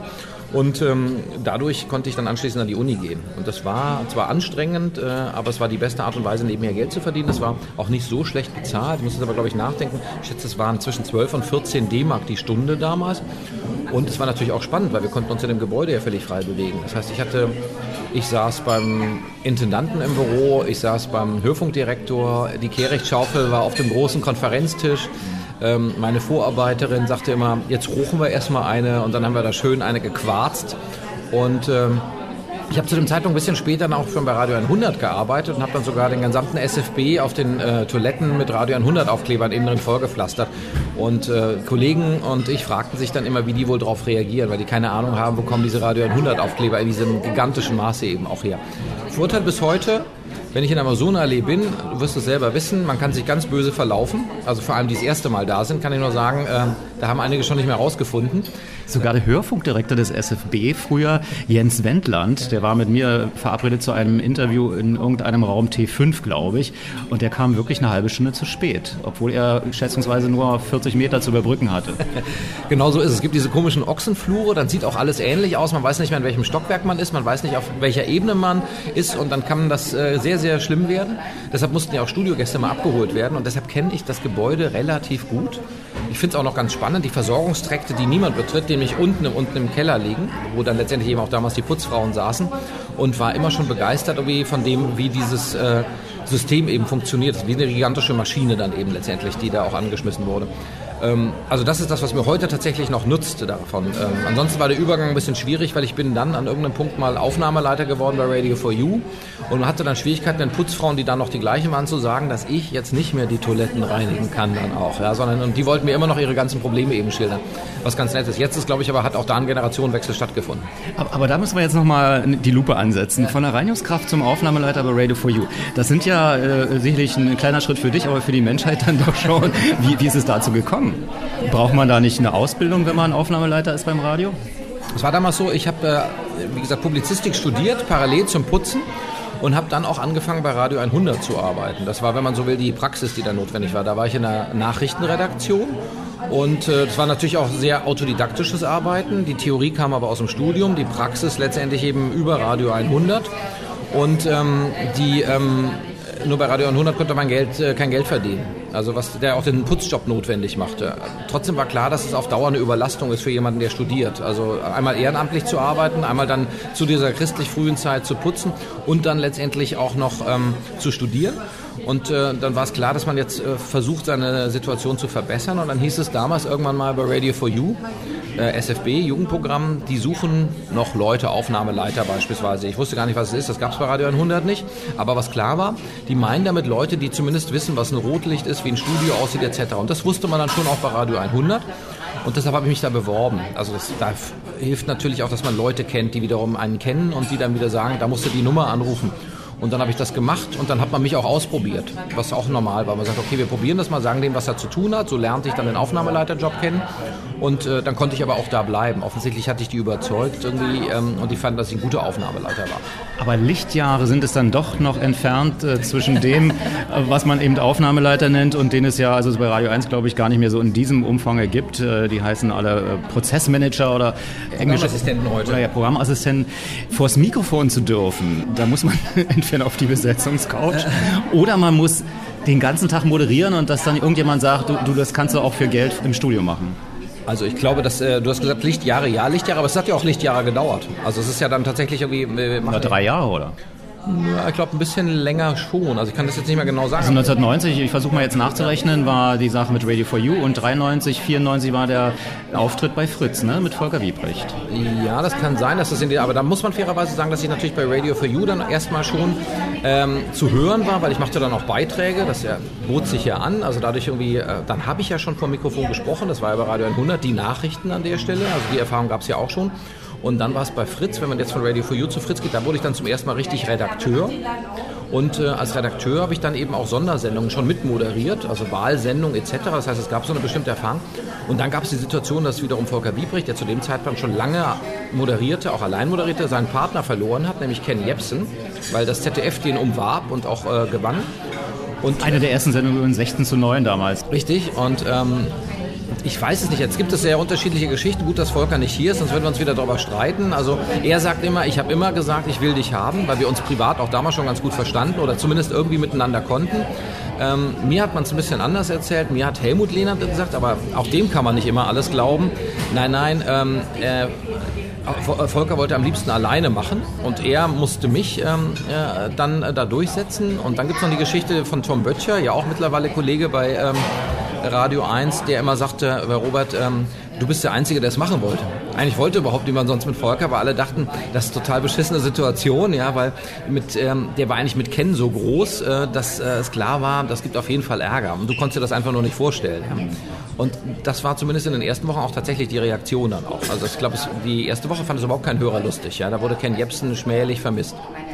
Und ähm, dadurch konnte ich dann anschließend an die Uni gehen. Und das war zwar anstrengend, äh, aber es war die beste Art und Weise, nebenher Geld zu verdienen. Das war auch nicht so schlecht bezahlt. Ich muss jetzt aber, glaube ich, nachdenken. Ich schätze, es waren zwischen zwölf und vierzehn D-Mark die Stunde damals. Und es war natürlich auch spannend, weil wir konnten uns in dem Gebäude ja völlig frei bewegen. Das heißt, ich hatte, ich saß beim Intendanten im Büro, ich saß beim Hörfunkdirektor, die Kehricht-Schaufel war auf dem großen Konferenztisch. Meine Vorarbeiterin sagte immer, jetzt rochen wir erstmal eine und dann haben wir da schön eine gequarzt. Und ähm, ich habe zu dem Zeitpunkt ein bisschen später auch schon bei Radio hundert gearbeitet und habe dann sogar den gesamten S F B auf den äh, Toiletten mit Radio hundert Aufklebern innen drin vollgepflastert. Und äh, Kollegen und ich fragten sich dann immer, wie die wohl darauf reagieren, weil die keine Ahnung haben, wo kommen diese Radio hundert Aufkleber in diesem gigantischen Maße eben auch her. Vorteil bis heute, wenn ich in der Amazonallee bin, du wirst es selber wissen, man kann sich ganz böse verlaufen. Also vor allem die das erste Mal da sind, kann ich nur sagen, äh, da haben einige schon nicht mehr rausgefunden. Sogar der Hörfunkdirektor des S F B früher, Jens Wendland, der war mit mir verabredet zu einem Interview in irgendeinem Raum T fünf, glaube ich. Und der kam wirklich eine halbe Stunde zu spät, obwohl er schätzungsweise nur vierzig Meter zu überbrücken hatte. Genau so ist es. Es gibt diese komischen Ochsenflure, dann sieht auch alles ähnlich aus. Man weiß nicht mehr, in welchem Stockwerk man ist, man weiß nicht, auf welcher Ebene man ist. Und dann kann das äh, sehr, sehr schlimm werden. Deshalb mussten ja auch Studiogäste mal abgeholt werden. Und deshalb kenne ich das Gebäude relativ gut. Ich finde es auch noch ganz spannend, die Versorgungstrakte, die niemand betritt, nämlich unten, unten im Keller liegen, wo dann letztendlich eben auch damals die Putzfrauen saßen, und war immer schon begeistert irgendwie von dem, wie dieses äh, System eben funktioniert. Wie eine gigantische Maschine dann eben letztendlich, die da auch angeschmissen wurde. Ähm, also das ist das, was mir heute tatsächlich noch nutzt davon. Ähm, ansonsten war der Übergang ein bisschen schwierig, weil ich bin dann an irgendeinem Punkt mal Aufnahmeleiter geworden bei Radio for You und hatte dann Schwierigkeiten, den Putzfrauen, die dann noch die gleichen waren, zu sagen, dass ich jetzt nicht mehr die Toiletten reinigen kann dann auch. Ja, sondern, und die wollten mir immer noch ihre ganzen Probleme eben schildern, was ganz nett ist. Jetzt ist, glaube ich, aber hat auch da ein Generationenwechsel stattgefunden. Aber, aber da müssen wir jetzt nochmal die Lupe ansetzen. Von der Reinigungskraft zum Aufnahmeleiter bei Radio for You. Das sind ja äh, sicherlich ein kleiner Schritt für dich, aber für die Menschheit dann doch schon. Wie, wie ist es dazu gekommen? Braucht man da nicht eine Ausbildung, wenn man Aufnahmeleiter ist beim Radio? Es war damals so, ich habe, äh, wie gesagt, Publizistik studiert, parallel zum Putzen, und habe dann auch angefangen, bei Radio hundert zu arbeiten. Das war, wenn man so will, die Praxis, die da notwendig war. Da war ich in der Nachrichtenredaktion. Und äh, das war natürlich auch sehr autodidaktisches Arbeiten. Die Theorie kam aber aus dem Studium, die Praxis letztendlich eben über Radio hundert. Und ähm, die... Ähm, Nur bei Radio hundert konnte man Geld, äh, kein Geld verdienen, also was der auch den Putzjob notwendig machte. Trotzdem war klar, dass es auf Dauer eine Überlastung ist für jemanden, der studiert. Also einmal ehrenamtlich zu arbeiten, einmal dann zu dieser christlich frühen Zeit zu putzen und dann letztendlich auch noch ähm, zu studieren. Und äh, dann war es klar, dass man jetzt äh, versucht, seine Situation zu verbessern. Und dann hieß es damals irgendwann mal bei Radio for You, äh, S F B, Jugendprogramm, die suchen noch Leute, Aufnahmeleiter beispielsweise. Ich wusste gar nicht, was es ist, das gab es bei Radio hundert nicht. Aber was klar war, die meinen damit Leute, die zumindest wissen, was ein Rotlicht ist, wie ein Studio aussieht et cetera. Und das wusste man dann schon auch bei Radio hundert. Und deshalb habe ich mich da beworben. Also das, da hilft natürlich auch, dass man Leute kennt, die wiederum einen kennen und die dann wieder sagen, da musst du die Nummer anrufen. Und dann habe ich das gemacht und dann hat man mich auch ausprobiert, was auch normal war. Man sagt, okay, wir probieren das mal, sagen dem, was er zu tun hat. So lernte ich dann den Aufnahmeleiterjob kennen und äh, dann konnte ich aber auch da bleiben. Offensichtlich hatte ich die überzeugt irgendwie ähm, und die fanden, dass ich ein guter Aufnahmeleiter war. Aber Lichtjahre sind es dann doch noch entfernt äh, zwischen dem, äh, was man eben Aufnahmeleiter nennt und den es ja also bei Radio eins, glaube ich, gar nicht mehr so in diesem Umfang gibt. Äh, die heißen alle äh, Prozessmanager oder englische Programmassistenten heute. Oder ja, Programmassistenten. Vors Mikrofon zu dürfen, da muss man entweder auf die Besetzungscouch oder man muss den ganzen Tag moderieren und dass dann irgendjemand sagt, du, du das kannst du auch für Geld im Studio machen. Also ich glaube, dass äh, du hast gesagt Lichtjahre, ja Lichtjahre, aber es hat ja auch Lichtjahre gedauert. Also es ist ja dann tatsächlich irgendwie... Äh, oder drei Jahre, oder? Ja, ich glaube, ein bisschen länger schon. Also ich kann das jetzt nicht mehr genau sagen. Also neunzehnhundertneunzig, ich versuche mal jetzt nachzurechnen, war die Sache mit Radio for You und dreiundneunzig, vierundneunzig war der Auftritt bei Fritz, ne, mit Volker Wiebrecht. Ja, das kann sein, dass das in die, aber da muss man fairerweise sagen, dass ich natürlich bei Radio for You dann erstmal schon ähm, zu hören war, weil ich machte dann auch Beiträge, das ja, bot sich ja an, also dadurch irgendwie, äh, dann habe ich ja schon vor dem Mikrofon gesprochen, das war ja bei Radio hundert, die Nachrichten an der Stelle, also die Erfahrung gab es ja auch schon. Und dann war es bei Fritz, wenn man jetzt von Radio for You zu Fritz geht, da wurde ich dann zum ersten Mal richtig Redakteur. Und äh, als Redakteur habe ich dann eben auch Sondersendungen schon mitmoderiert, also Wahlsendungen et cetera. Das heißt, es gab so eine bestimmte Erfahrung. Und dann gab es die Situation, dass wiederum Volker Wiebrecht, der zu dem Zeitpunkt schon lange moderierte, auch allein moderierte, seinen Partner verloren hat, nämlich Ken Jebsen, weil das Z D F den umwarb und auch äh, gewann. Und eine der ersten Sendungen in sechzehn zu neun damals. Richtig, und... Ähm, Ich weiß es nicht. Jetzt gibt es sehr unterschiedliche Geschichten. Gut, dass Volker nicht hier ist, sonst würden wir uns wieder darüber streiten. Also er sagt immer, ich habe immer gesagt, ich will dich haben, weil wir uns privat auch damals schon ganz gut verstanden oder zumindest irgendwie miteinander konnten. Ähm, mir hat man es ein bisschen anders erzählt. Mir hat Helmut Lehnert gesagt, aber auch dem kann man nicht immer alles glauben. Nein, nein, ähm, äh, Volker wollte am liebsten alleine machen und er musste mich ähm, äh, dann äh, da durchsetzen. Und dann gibt es noch die Geschichte von Tom Böttcher, ja auch mittlerweile Kollege bei ähm, Radio eins, der immer sagte, bei Robert, ähm, du bist der Einzige, der es machen wollte. Eigentlich wollte überhaupt niemand sonst mit Volker, aber alle dachten, das ist eine total beschissene Situation, ja, weil mit, ähm, der war eigentlich mit Ken so groß, äh, dass äh, es klar war, das gibt auf jeden Fall Ärger. Und du konntest dir das einfach nur nicht vorstellen. Ja. Und das war zumindest in den ersten Wochen auch tatsächlich die Reaktion dann auch. Also ich glaube, die erste Woche fand es überhaupt kein Hörer lustig. Ja. Da wurde Ken Jebsen schmählich vermisst.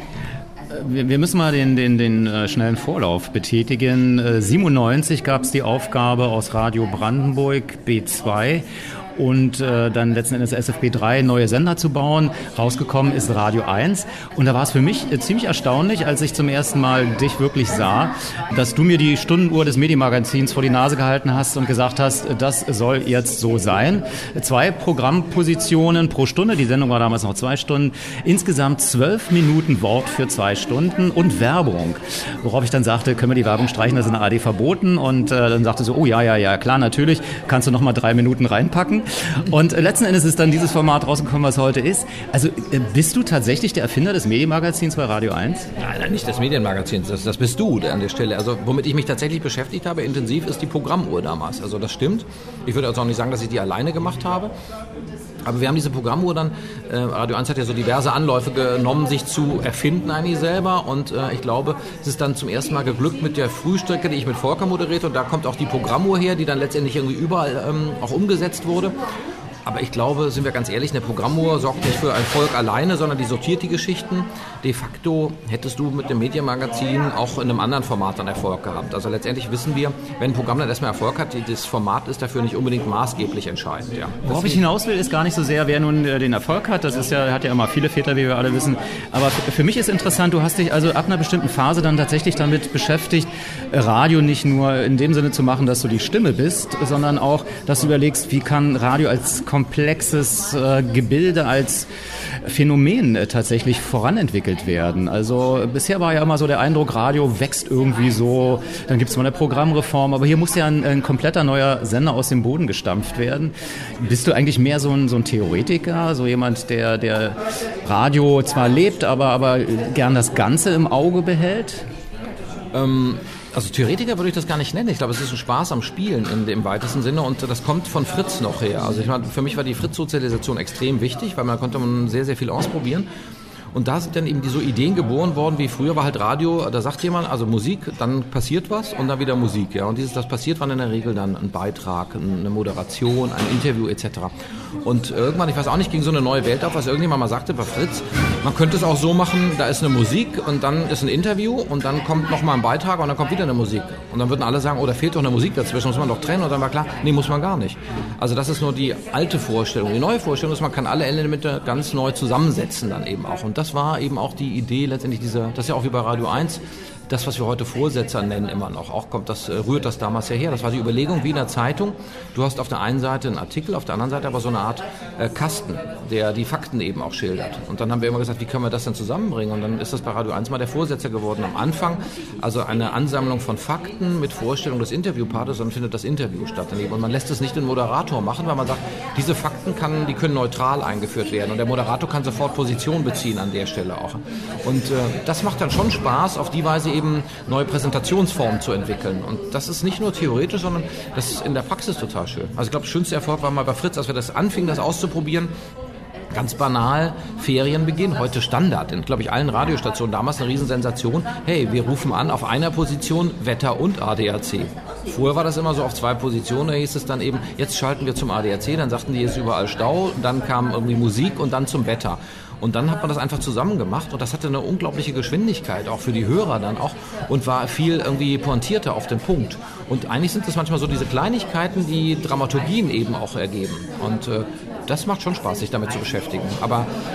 Wir müssen mal den, den, den äh, schnellen Vorlauf betätigen. Äh, siebenundneunzig gab es die Aufgabe aus Radio Brandenburg B zwei und äh, dann letzten Endes S F B drei neue Sender zu bauen. Rausgekommen ist Radio eins und da war es für mich äh, ziemlich erstaunlich, als ich zum ersten Mal dich wirklich sah, dass du mir die Stundenuhr des Medienmagazins vor die Nase gehalten hast und gesagt hast, das soll jetzt so sein. Zwei Programmpositionen pro Stunde, die Sendung war damals noch zwei Stunden, insgesamt zwölf Minuten Wort für zwei Stunden und Werbung. Worauf ich dann sagte, können wir die Werbung streichen, das ist in der A R D verboten und äh, dann sagte so, oh ja, ja, ja, klar, natürlich, kannst du noch mal drei Minuten reinpacken. Und letzten Endes ist dann dieses Format rausgekommen, was heute ist. Also bist du tatsächlich der Erfinder des Medienmagazins bei Radio eins? Nein, nicht des Medienmagazins, das, das bist du an der Stelle. Also womit ich mich tatsächlich beschäftigt habe, intensiv, ist die Programmuhr damals. Also das stimmt. Ich würde also auch nicht sagen, dass ich die alleine gemacht habe. Aber wir haben diese Programmuhr dann, äh, Radio eins hat ja so diverse Anläufe genommen, sich zu erfinden eigentlich selber und äh, ich glaube, es ist dann zum ersten Mal geglückt mit der Frühstrecke, die ich mit Volker moderierte und da kommt auch die Programmuhr her, die dann letztendlich irgendwie überall ähm, auch umgesetzt wurde. Aber ich glaube, sind wir ganz ehrlich, eine Programmuhr sorgt nicht für Erfolg alleine, sondern die sortiert die Geschichten. De facto hättest du mit dem Medienmagazin auch in einem anderen Format dann Erfolg gehabt. Also letztendlich wissen wir, wenn ein Programm dann erstmal Erfolg hat, das Format ist dafür nicht unbedingt maßgeblich entscheidend. Ja. Worauf ich hinaus will, ist gar nicht so sehr, wer nun den Erfolg hat. Das ist ja, hat ja immer viele Väter, wie wir alle wissen. Aber für mich ist interessant, du hast dich also ab einer bestimmten Phase dann tatsächlich damit beschäftigt, Radio nicht nur in dem Sinne zu machen, dass du die Stimme bist, sondern auch, dass du überlegst, wie kann Radio als komplexes äh, Gebilde, als Phänomen äh, tatsächlich voranentwickelt werden. Also bisher war ja immer so der Eindruck, Radio wächst irgendwie so, dann gibt es mal eine Programmreform, aber hier muss ja ein, ein kompletter neuer Sender aus dem Boden gestampft werden. Bist du eigentlich mehr so ein, so ein Theoretiker, so jemand, der, der Radio zwar lebt, aber, aber gern das Ganze im Auge behält? Ähm Also Theoretiker würde ich das gar nicht nennen. Ich glaube, es ist ein Spaß am Spielen in dem weitesten Sinne und das kommt von Fritz noch her. Also ich meine, für mich war die Fritz-Sozialisation extrem wichtig, weil man konnte man sehr, sehr viel ausprobieren. Und da sind dann eben die so Ideen geboren worden, wie früher war halt Radio, da sagt jemand, also Musik, dann passiert was und dann wieder Musik. Ja. Und dieses, das passiert, war in der Regel dann ein Beitrag, eine Moderation, ein Interview et cetera. Und irgendwann, ich weiß auch nicht, ging so eine neue Welt auf, was irgendjemand mal sagte bei Fritz, man könnte es auch so machen, da ist eine Musik und dann ist ein Interview und dann kommt nochmal ein Beitrag und dann kommt wieder eine Musik. Und dann würden alle sagen, oh, da fehlt doch eine Musik dazwischen, muss man doch trennen. Und dann war klar, nee, muss man gar nicht. Also das ist nur die alte Vorstellung. Die neue Vorstellung ist, man kann alle Elemente ganz neu zusammensetzen dann eben auch. Und das war eben auch die Idee letztendlich dieser, das ist ja auch wie bei Radio eins, das, was wir heute Vorsetzer nennen, immer noch. Auch kommt das, rührt das damals ja her. Das war die Überlegung wie in der Zeitung. Du hast auf der einen Seite einen Artikel, auf der anderen Seite aber so eine Art äh, Kasten, der die Fakten eben auch schildert. Und dann haben wir immer gesagt, wie können wir das denn zusammenbringen? Und dann ist das bei Radio eins mal der Vorsetzer geworden. Am Anfang also eine Ansammlung von Fakten mit Vorstellung des Interviewpartners, dann findet das Interview statt daneben. Und man lässt es nicht den Moderator machen, weil man sagt, diese Fakten kann, die können neutral eingeführt werden. Und der Moderator kann sofort Position beziehen an der Stelle auch. Und äh, das macht dann schon Spaß, auf die Weise eben neue Präsentationsformen zu entwickeln. Und das ist nicht nur theoretisch, sondern das ist in der Praxis total schön. Also ich glaube, der schönste Erfolg war mal bei Fritz, als wir das anfingen, das auszuprobieren. Ganz banal, Ferienbeginn, heute Standard in, glaube ich, allen Radiostationen. Damals eine Riesensensation. Hey, wir rufen an auf einer Position Wetter und A D A C. Vorher war das immer so auf zwei Positionen, da hieß es dann eben, jetzt schalten wir zum A D A C, dann sagten die, ist überall Stau, dann kam irgendwie Musik und dann zum Wetter. Und dann hat man das einfach zusammen gemacht und das hatte eine unglaubliche Geschwindigkeit, auch für die Hörer dann auch und war viel irgendwie pointierter auf den Punkt. Und eigentlich sind das manchmal so diese Kleinigkeiten, die Dramaturgien eben auch ergeben. Und äh, das macht schon Spaß, sich damit zu beschäftigen. Aber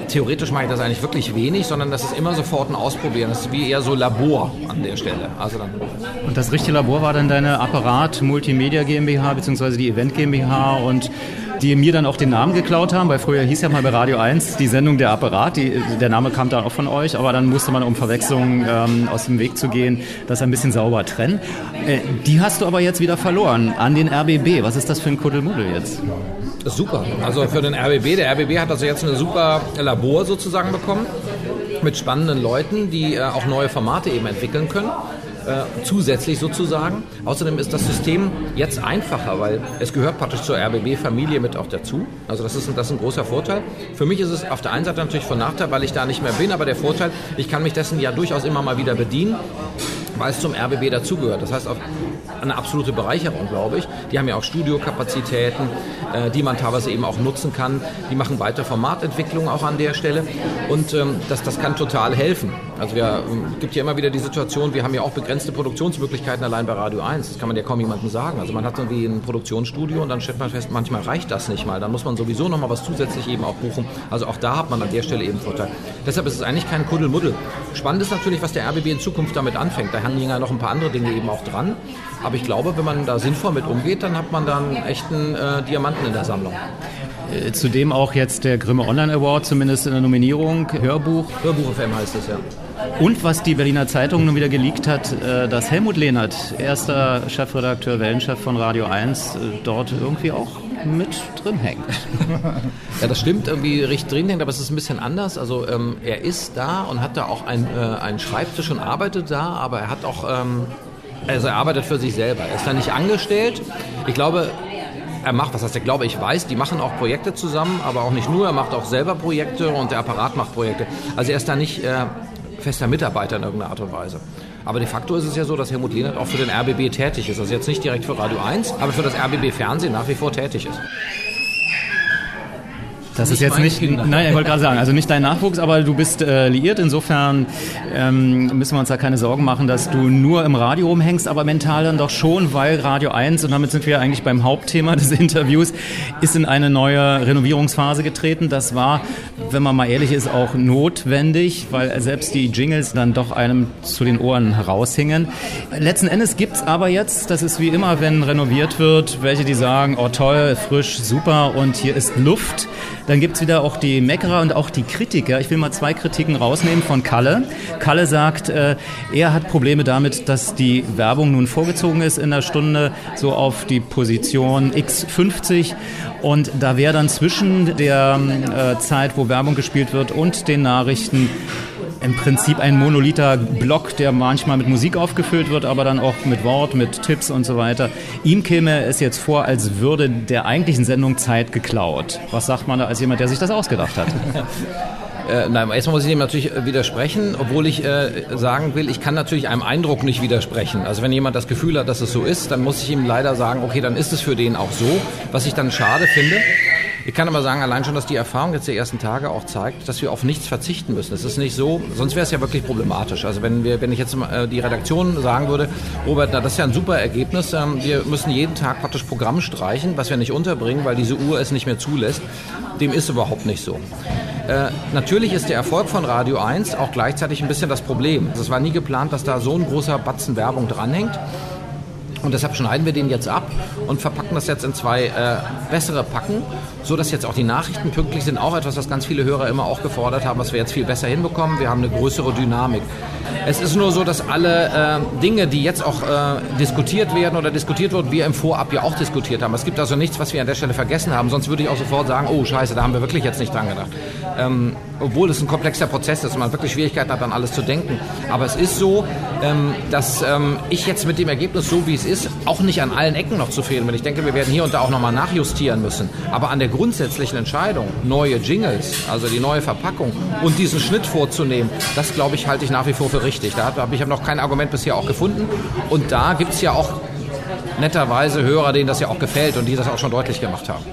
theoretisch mache ich das eigentlich wirklich wenig, sondern das ist immer sofort ein Ausprobieren. Das ist wie eher so Labor an der Stelle. Also dann und das richtige Labor war dann deine Apparat Multimedia GmbH bzw. die Event GmbH und die mir dann auch den Namen geklaut haben, weil früher hieß ja mal bei Radio eins die Sendung Der Apparat, die, der Name kam dann auch von euch, aber dann musste man, um Verwechslungen ähm, aus dem Weg zu gehen, das ein bisschen sauber trennen. Äh, die hast du aber jetzt wieder verloren an den R B B. Was ist das für ein Kuddelmuddel jetzt? Das ist super. Also für den R B B, der R B B hat also jetzt ein super Labor sozusagen bekommen mit spannenden Leuten, die äh, auch neue Formate eben entwickeln können. Äh, zusätzlich sozusagen. Außerdem ist das System jetzt einfacher, weil es gehört praktisch zur R B B-Familie mit auch dazu. Also das ist, ein, das ist ein großer Vorteil. Für mich ist es auf der einen Seite natürlich von Nachteil, weil ich da nicht mehr bin, aber der Vorteil, ich kann mich dessen ja durchaus immer mal wieder bedienen, weil es zum R B B dazugehört. Das heißt, auch eine absolute Bereicherung, glaube ich. Die haben ja auch Studiokapazitäten, äh, die man teilweise eben auch nutzen kann. Die machen weitere Formatentwicklung auch an der Stelle und ähm, das, das kann total helfen. Also es ähm, gibt ja immer wieder die Situation, wir haben ja auch begrenzte Produktionsmöglichkeiten allein bei Radio eins. Das kann man ja kaum jemandem sagen. Also man hat irgendwie ein Produktionsstudio und dann stellt man fest, manchmal reicht das nicht mal. Dann muss man sowieso noch mal was zusätzlich eben auch buchen. Also auch da hat man an der Stelle eben Vorteil. Deshalb ist es eigentlich kein Kuddelmuddel. Spannend ist natürlich, was der R B B in Zukunft damit anfängt. Da hängen ja noch ein paar andere Dinge eben auch dran. Aber ich glaube, wenn man da sinnvoll mit umgeht, dann hat man da einen echten äh, Diamanten in der Sammlung. Äh, zudem auch jetzt der Grimme Online Award, zumindest in der Nominierung, Hörbuch. Hörbuch F M heißt es, ja. Und was die Berliner Zeitung nun wieder geleakt hat, äh, dass Helmut Lehnert, erster Chefredakteur, Wellenchef von Radio eins, äh, dort irgendwie auch mit drin hängt. Ja, das stimmt, irgendwie richtig drin hängt, aber es ist ein bisschen anders. Also ähm, er ist da und hat da auch ein, äh, einen Schreibtisch und arbeitet da, aber er hat auch... Ähm, Also er arbeitet für sich selber. Er ist da nicht angestellt. Ich glaube, er macht, was heißt ich glaube, ich weiß, die machen auch Projekte zusammen, aber auch nicht nur. Er macht auch selber Projekte und der Apparat macht Projekte. Also er ist da nicht äh, fester Mitarbeiter in irgendeiner Art und Weise. Aber de facto ist es ja so, dass Helmut Lehnert auch für den R B B tätig ist. Also jetzt nicht direkt für Radio eins, aber für das R B B Fernsehen nach wie vor tätig ist. Das ist jetzt nicht, nein, ich wollte gerade sagen, also nicht dein Nachwuchs, aber du bist äh, liiert, insofern ähm, müssen wir uns da keine Sorgen machen, dass du nur im Radio rumhängst, aber mental dann doch schon, weil Radio eins, und damit sind wir eigentlich beim Hauptthema des Interviews, ist in eine neue Renovierungsphase getreten. Das war, wenn man mal ehrlich ist, auch notwendig, weil selbst die Jingles dann doch einem zu den Ohren heraushingen. Letzten Endes gibt's aber jetzt, das ist wie immer, wenn renoviert wird, welche, die sagen, oh toll, frisch, super und hier ist Luft. Dann gibt's wieder auch die Meckerer und auch die Kritiker. Ich will mal zwei Kritiken rausnehmen von Kalle. Kalle sagt, äh, er hat Probleme damit, dass die Werbung nun vorgezogen ist in der Stunde, so auf die Position X fünfzig. Und da wäre dann zwischen der äh, Zeit, wo Werbung gespielt wird und den Nachrichten im Prinzip ein monolither Block, der manchmal mit Musik aufgefüllt wird, aber dann auch mit Wort, mit Tipps und so weiter. Ihm käme es jetzt vor, als würde der eigentlichen Sendung Zeit geklaut. Was sagt man da als jemand, der sich das ausgedacht hat? Äh, nein, erstmal muss ich dem natürlich widersprechen, obwohl ich äh, sagen will, ich kann natürlich einem Eindruck nicht widersprechen. Also wenn jemand das Gefühl hat, dass es so ist, dann muss ich ihm leider sagen, okay, dann ist es für den auch so, was ich dann schade finde. Ich kann aber sagen, allein schon, dass die Erfahrung jetzt der ersten Tage auch zeigt, dass wir auf nichts verzichten müssen. Es ist nicht so, sonst wäre es ja wirklich problematisch. Also wenn wir, wenn ich jetzt äh, die Redaktion sagen würde, Robert, na, das ist ja ein super Ergebnis, ähm, wir müssen jeden Tag praktisch Programm streichen, was wir nicht unterbringen, weil diese Uhr es nicht mehr zulässt. Dem ist überhaupt nicht so. Äh, natürlich ist der Erfolg von Radio eins auch gleichzeitig ein bisschen das Problem. Es war nie geplant, dass da so ein großer Batzen Werbung dranhängt. Und deshalb schneiden wir den jetzt ab und verpacken das jetzt in zwei äh, bessere Packen, so dass jetzt auch die Nachrichten pünktlich sind. Auch etwas, was ganz viele Hörer immer auch gefordert haben, was wir jetzt viel besser hinbekommen. Wir haben eine größere Dynamik. Es ist nur so, dass alle äh, Dinge, die jetzt auch äh, diskutiert werden oder diskutiert wurden, wir im Vorab ja auch diskutiert haben. Es gibt also nichts, was wir an der Stelle vergessen haben. Sonst würde ich auch sofort sagen, oh scheiße, da haben wir wirklich jetzt nicht dran gedacht. Ähm, obwohl es ein komplexer Prozess ist und man wirklich Schwierigkeiten hat, an alles zu denken. Aber es ist so, ähm, dass ähm, ich jetzt mit dem Ergebnis, so wie es ist, auch nicht an allen Ecken noch zufrieden bin. Ich denke, wir werden hier und da auch nochmal nachjustieren müssen. Aber an der grundsätzlichen Entscheidung, neue Jingles, also die neue Verpackung und diesen Schnitt vorzunehmen, das, glaube ich, halte ich nach wie vor für richtig. Da habe ich noch kein Argument bisher auch gefunden. Und da gibt es ja auch netterweise Hörer, denen das ja auch gefällt und die das auch schon deutlich gemacht haben.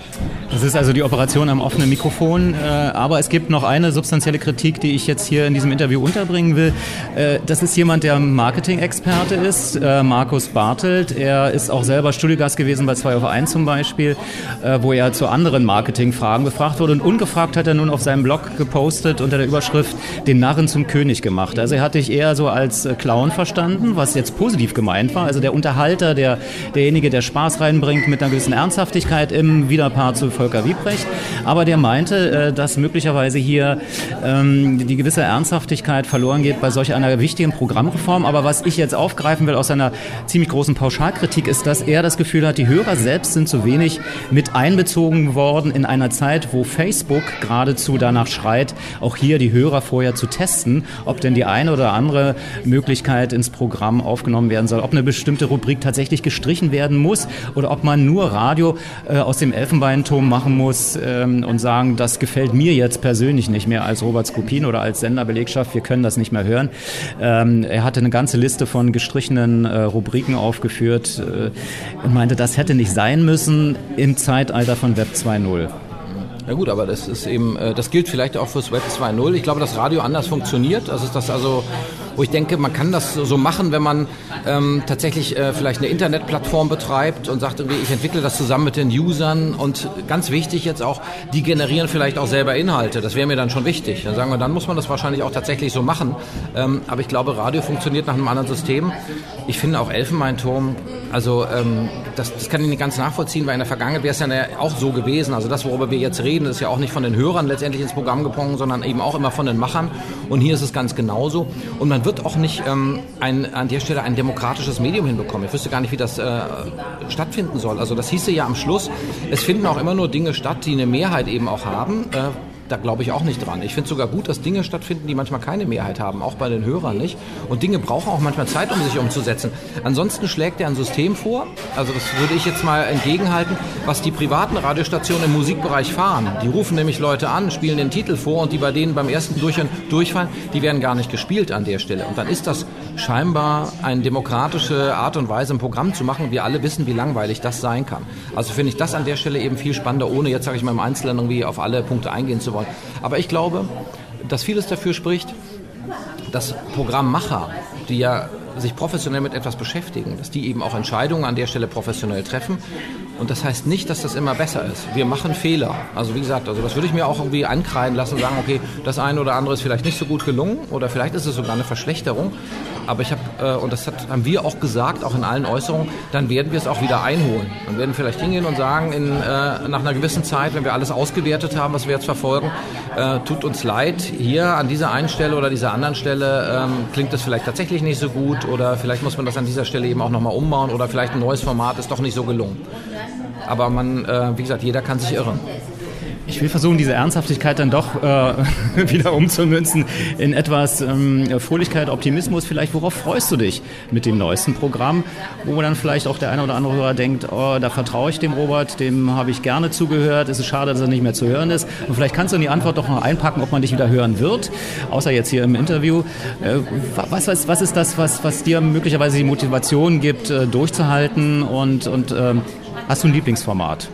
Das ist also die Operation am offenen Mikrofon. Äh, aber es gibt noch eine substanzielle Kritik, die ich jetzt hier in diesem Interview unterbringen will. Äh, das ist jemand, der Marketing-Experte ist, äh, Markus Bartelt. Er ist auch selber Studiogast gewesen bei zwei auf eins zum Beispiel, äh, wo er zu anderen Marketingfragen befragt wurde. Und ungefragt hat er nun auf seinem Blog gepostet unter der Überschrift "Den Narren zum König gemacht". Also er hat dich eher so als äh, Clown verstanden, was jetzt positiv gemeint war. Also der Unterhalter, der, derjenige, der Spaß reinbringt mit einer gewissen Ernsthaftigkeit im Widerpart zu Volker Wiebrecht. Aber der meinte, äh, dass möglicherweise hier ähm, die gewisse Ernsthaftigkeit verloren geht bei solch einer wichtigen Programmreform. Aber was ich jetzt aufgreifen will aus einer ziemlich großen Pauschalkritik ist, dass er das Gefühl hat, die Hörer selbst sind zu wenig mit einbezogen worden in einer Zeit, wo Facebook geradezu danach schreit, auch hier die Hörer vorher zu testen, ob denn die eine oder andere Möglichkeit ins Programm aufgenommen werden soll, ob eine bestimmte Rubrik tatsächlich gestrichen werden muss oder ob man nur Radio äh, aus dem Elfenbeinturm machen muss ähm, und sagen, das gefällt mir jetzt persönlich nicht mehr als Robert Skopin oder als Senderbelegschaft, wir können das nicht mehr hören. Ähm, er hatte eine ganze Liste von gestrichenen äh, Rubriken aufgeführt äh, und meinte, das hätte nicht sein müssen im Zeitalter von Web zwei Punkt null. Ja gut, aber das ist eben, das gilt vielleicht auch fürs Web zwei Punkt null. Ich glaube, dass Radio anders funktioniert. Das ist das also, wo ich denke, man kann das so machen, wenn man ähm, tatsächlich äh, vielleicht eine Internetplattform betreibt und sagt, irgendwie, ich entwickle das zusammen mit den Usern und ganz wichtig jetzt auch, die generieren vielleicht auch selber Inhalte. Das wäre mir dann schon wichtig. Dann sagen wir, dann muss man das wahrscheinlich auch tatsächlich so machen. Ähm, aber ich glaube, Radio funktioniert nach einem anderen System. Ich finde auch Elfenbeinturm, also ähm, das, das kann ich nicht ganz nachvollziehen, weil in der Vergangenheit wäre es ja auch so gewesen. Also das, worüber wir jetzt reden, ist ja auch nicht von den Hörern letztendlich ins Programm gekommen, sondern eben auch immer von den Machern. Und hier ist es ganz genauso. Und man wird auch nicht ähm, ein, an der Stelle ein demokratisches Medium hinbekommen. Ich wüsste gar nicht, wie das äh, stattfinden soll. Also das hieße ja am Schluss, es finden auch immer nur Dinge statt, die eine Mehrheit eben auch haben. Äh, Da glaube ich auch nicht dran. Ich finde es sogar gut, dass Dinge stattfinden, die manchmal keine Mehrheit haben, auch bei den Hörern nicht. Und Dinge brauchen auch manchmal Zeit, um sich umzusetzen. Ansonsten schlägt er ein System vor, also das würde ich jetzt mal entgegenhalten, was die privaten Radiostationen im Musikbereich fahren. Die rufen nämlich Leute an, spielen den Titel vor und die bei denen beim ersten Durchhören durchfallen, die werden gar nicht gespielt an der Stelle. Und dann ist das scheinbar eine demokratische Art und Weise, ein Programm zu machen. Wir alle wissen, wie langweilig das sein kann. Also finde ich das an der Stelle eben viel spannender, ohne jetzt, sage ich mal, im Einzelnen irgendwie auf alle Punkte eingehen zu wollen. Aber ich glaube, dass vieles dafür spricht, dass Programmmacher, die ja sich professionell mit etwas beschäftigen, dass die eben auch Entscheidungen an der Stelle professionell treffen. Und das heißt nicht, dass das immer besser ist. Wir machen Fehler. Also wie gesagt, also das würde ich mir auch irgendwie ankreiden lassen und sagen, okay, das eine oder andere ist vielleicht nicht so gut gelungen oder vielleicht ist es sogar eine Verschlechterung. Aber ich habe, äh, und das hat, haben wir auch gesagt, auch in allen Äußerungen, dann werden wir es auch wieder einholen. Dann werden wir vielleicht hingehen und sagen, in, äh, nach einer gewissen Zeit, wenn wir alles ausgewertet haben, was wir jetzt verfolgen, äh, tut uns leid, hier an dieser einen Stelle oder dieser anderen Stelle ähm, klingt es vielleicht tatsächlich nicht so gut oder vielleicht muss man das an dieser Stelle eben auch nochmal umbauen oder vielleicht ein neues Format ist doch nicht so gelungen. Aber man, äh, wie gesagt, jeder kann sich irren. Ich will versuchen, diese Ernsthaftigkeit dann doch äh, wieder umzumünzen in etwas ähm, Fröhlichkeit, Optimismus. Vielleicht, worauf freust du dich mit dem neuesten Programm? Wo dann vielleicht auch der eine oder andere Hörer denkt, oh, da vertraue ich dem Robert, dem habe ich gerne zugehört. Es ist schade, dass er nicht mehr zu hören ist. Und vielleicht kannst du in die Antwort doch noch einpacken, ob man dich wieder hören wird, außer jetzt hier im Interview. Äh, was, was, was ist das, was, was dir möglicherweise die Motivation gibt, äh, durchzuhalten? Und, und äh, hast du ein Lieblingsformat?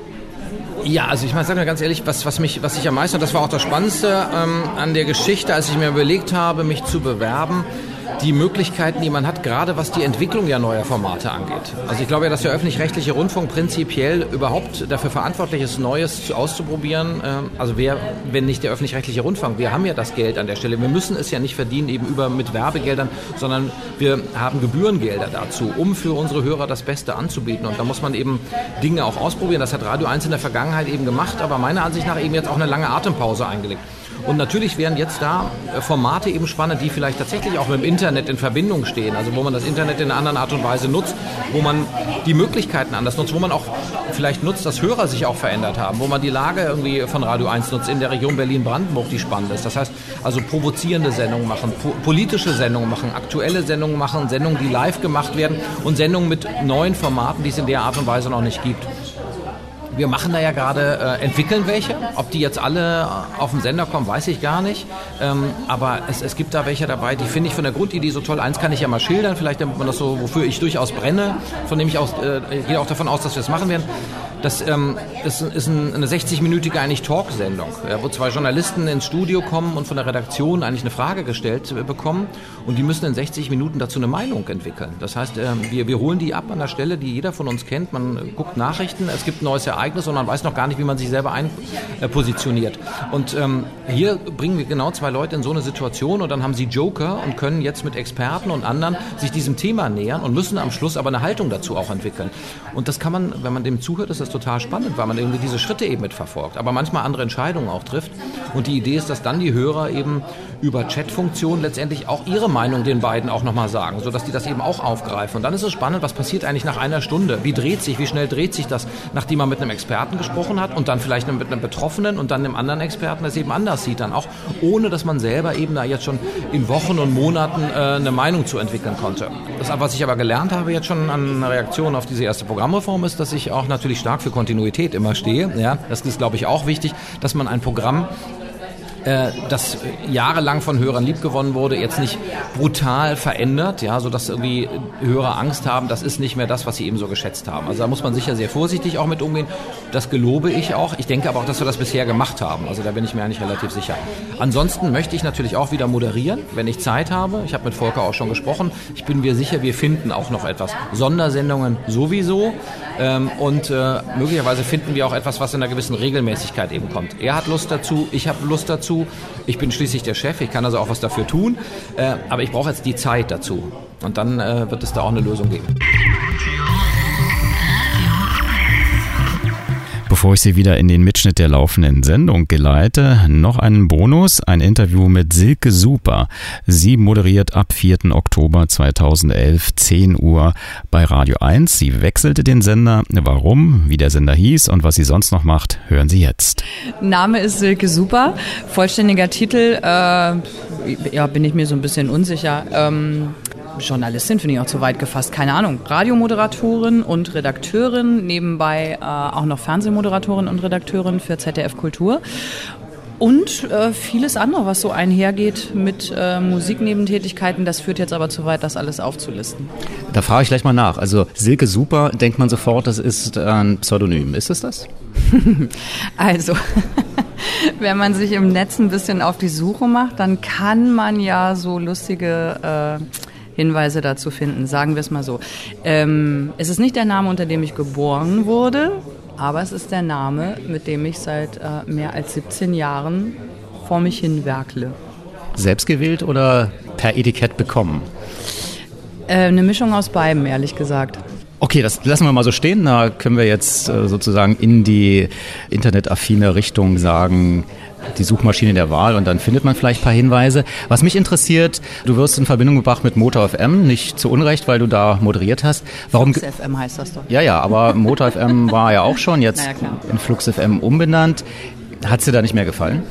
Ja, also ich meine, sag mir ganz ehrlich, was, was mich, was ich am meisten, und das war auch das Spannendste ähm, an der Geschichte, als ich mir überlegt habe, mich zu bewerben, die Möglichkeiten, die man hat, gerade was die Entwicklung ja neuer Formate angeht. Also ich glaube ja, dass der öffentlich-rechtliche Rundfunk prinzipiell überhaupt dafür verantwortlich ist, Neues auszuprobieren. Also wer, wenn nicht der öffentlich-rechtliche Rundfunk, wir haben ja das Geld an der Stelle. Wir müssen es ja nicht verdienen eben über mit Werbegeldern, sondern wir haben Gebührengelder dazu, um für unsere Hörer das Beste anzubieten. Und da muss man eben Dinge auch ausprobieren. Das hat Radio eins in der Vergangenheit eben gemacht, aber meiner Ansicht nach eben jetzt auch eine lange Atempause eingelegt. Und natürlich wären jetzt da Formate eben spannend, die vielleicht tatsächlich auch mit dem Internet in Verbindung stehen, also wo man das Internet in einer anderen Art und Weise nutzt, wo man die Möglichkeiten anders nutzt, wo man auch vielleicht nutzt, dass Hörer sich auch verändert haben, wo man die Lage irgendwie von Radio eins nutzt in der Region Berlin-Brandenburg, die spannend ist. Das heißt, also provozierende Sendungen machen, po- politische Sendungen machen, aktuelle Sendungen machen, Sendungen, die live gemacht werden und Sendungen mit neuen Formaten, die es in der Art und Weise noch nicht gibt. Wir machen da ja gerade, äh, entwickeln welche. Ob die jetzt alle auf den Sender kommen, weiß ich gar nicht. Ähm, aber es, es gibt da welche dabei, die finde ich von der Grundidee so toll. Eins kann ich ja mal schildern, vielleicht damit man das so, wofür ich durchaus brenne, von dem ich aus, äh, ich gehe auch davon aus, dass wir es machen werden. Das ähm, ist, ist ein, eine sechzig-minütige eigentlich Talksendung, ja, wo zwei Journalisten ins Studio kommen und von der Redaktion eigentlich eine Frage gestellt äh, bekommen und die müssen in sechzig Minuten dazu eine Meinung entwickeln. Das heißt, äh, wir, wir holen die ab an der Stelle, die jeder von uns kennt. Man äh, guckt Nachrichten, es gibt ein neues Ereignis und man weiß noch gar nicht, wie man sich selber einpositioniert. Äh, und ähm, hier bringen wir genau zwei Leute in so eine Situation und dann haben sie Joker und können jetzt mit Experten und anderen sich diesem Thema nähern und müssen am Schluss aber eine Haltung dazu auch entwickeln. Und das kann man, wenn man dem zuhört, ist das total spannend, weil man irgendwie diese Schritte eben mitverfolgt, aber manchmal andere Entscheidungen auch trifft. Und die Idee ist, dass dann die Hörer eben über Chatfunktion letztendlich auch ihre Meinung den beiden auch nochmal sagen, sodass die das eben auch aufgreifen. Und dann ist es spannend, was passiert eigentlich nach einer Stunde? Wie dreht sich, wie schnell dreht sich das, nachdem man mit einem Experten gesprochen hat und dann vielleicht mit einem Betroffenen und dann einem anderen Experten das eben anders sieht dann auch, ohne dass man selber eben da jetzt schon in Wochen und Monaten äh, eine Meinung zu entwickeln konnte. Das, was ich aber gelernt habe jetzt schon an Reaktionen auf diese erste Programmreform ist, dass ich auch natürlich stark für Kontinuität immer stehe. Ja, das ist, glaube ich, auch wichtig, dass man ein Programm, äh, das jahrelang von Hörern liebgewonnen wurde, jetzt nicht brutal verändert, ja, sodass irgendwie Hörer Angst haben, das ist nicht mehr das, was sie eben so geschätzt haben. Also da muss man sicher sehr vorsichtig auch mit umgehen. Das gelobe ich auch. Ich denke aber auch, dass wir das bisher gemacht haben. Also da bin ich mir eigentlich relativ sicher. Ansonsten möchte ich natürlich auch wieder moderieren, wenn ich Zeit habe. Ich habe mit Volker auch schon gesprochen. Ich bin mir sicher, wir finden auch noch etwas. Sondersendungen sowieso. Ähm, und äh, möglicherweise finden wir auch etwas, was in einer gewissen Regelmäßigkeit eben kommt. Er hat Lust dazu, ich habe Lust dazu. Ich bin schließlich der Chef, ich kann also auch was dafür tun. Äh, aber ich brauche jetzt die Zeit dazu. Und dann äh, wird es da auch eine Lösung geben. Bevor ich Sie wieder in den Mitschnitt der laufenden Sendung geleite, noch einen Bonus, ein Interview mit Silke Super. Sie moderiert ab vierten Oktober zweitausendelf, zehn Uhr bei Radio eins. Sie wechselte den Sender. Warum, wie der Sender hieß und was sie sonst noch macht, hören Sie jetzt. Name ist Silke Super, vollständiger Titel, äh, ja, bin ich mir so ein bisschen unsicher. Ähm Journalistin finde ich auch zu weit gefasst, keine Ahnung. Radiomoderatorin und Redakteurin, nebenbei äh, auch noch Fernsehmoderatorin und Redakteurin für Z D F Kultur. Und äh, vieles andere, was so einhergeht mit äh, Musiknebentätigkeiten. Das führt jetzt aber zu weit, das alles aufzulisten. Da frage ich gleich mal nach. Also Silke Super, denkt man sofort, das ist ein Pseudonym. Ist es das? Also, wenn man sich im Netz ein bisschen auf die Suche macht, dann kann man ja so lustige äh, Hinweise dazu finden, sagen wir es mal so. Ähm, es ist nicht der Name, unter dem ich geboren wurde, aber es ist der Name, mit dem ich seit äh, mehr als siebzehn Jahren vor mich hin werkle. Selbst gewählt oder per Etikett bekommen? Äh, eine Mischung aus beidem, ehrlich gesagt. Okay, das lassen wir mal so stehen. Da können wir jetzt äh, sozusagen in die internetaffine Richtung sagen, die Suchmaschine der Wahl und dann findet man vielleicht ein paar Hinweise. Was mich interessiert, du wirst in Verbindung gebracht mit Motor F M, nicht zu Unrecht, weil du da moderiert hast. Warum? Flux F M heißt das doch. Ja, ja, aber Motor F M war ja auch schon jetzt naja, in Flux F M umbenannt. Hat es dir da nicht mehr gefallen?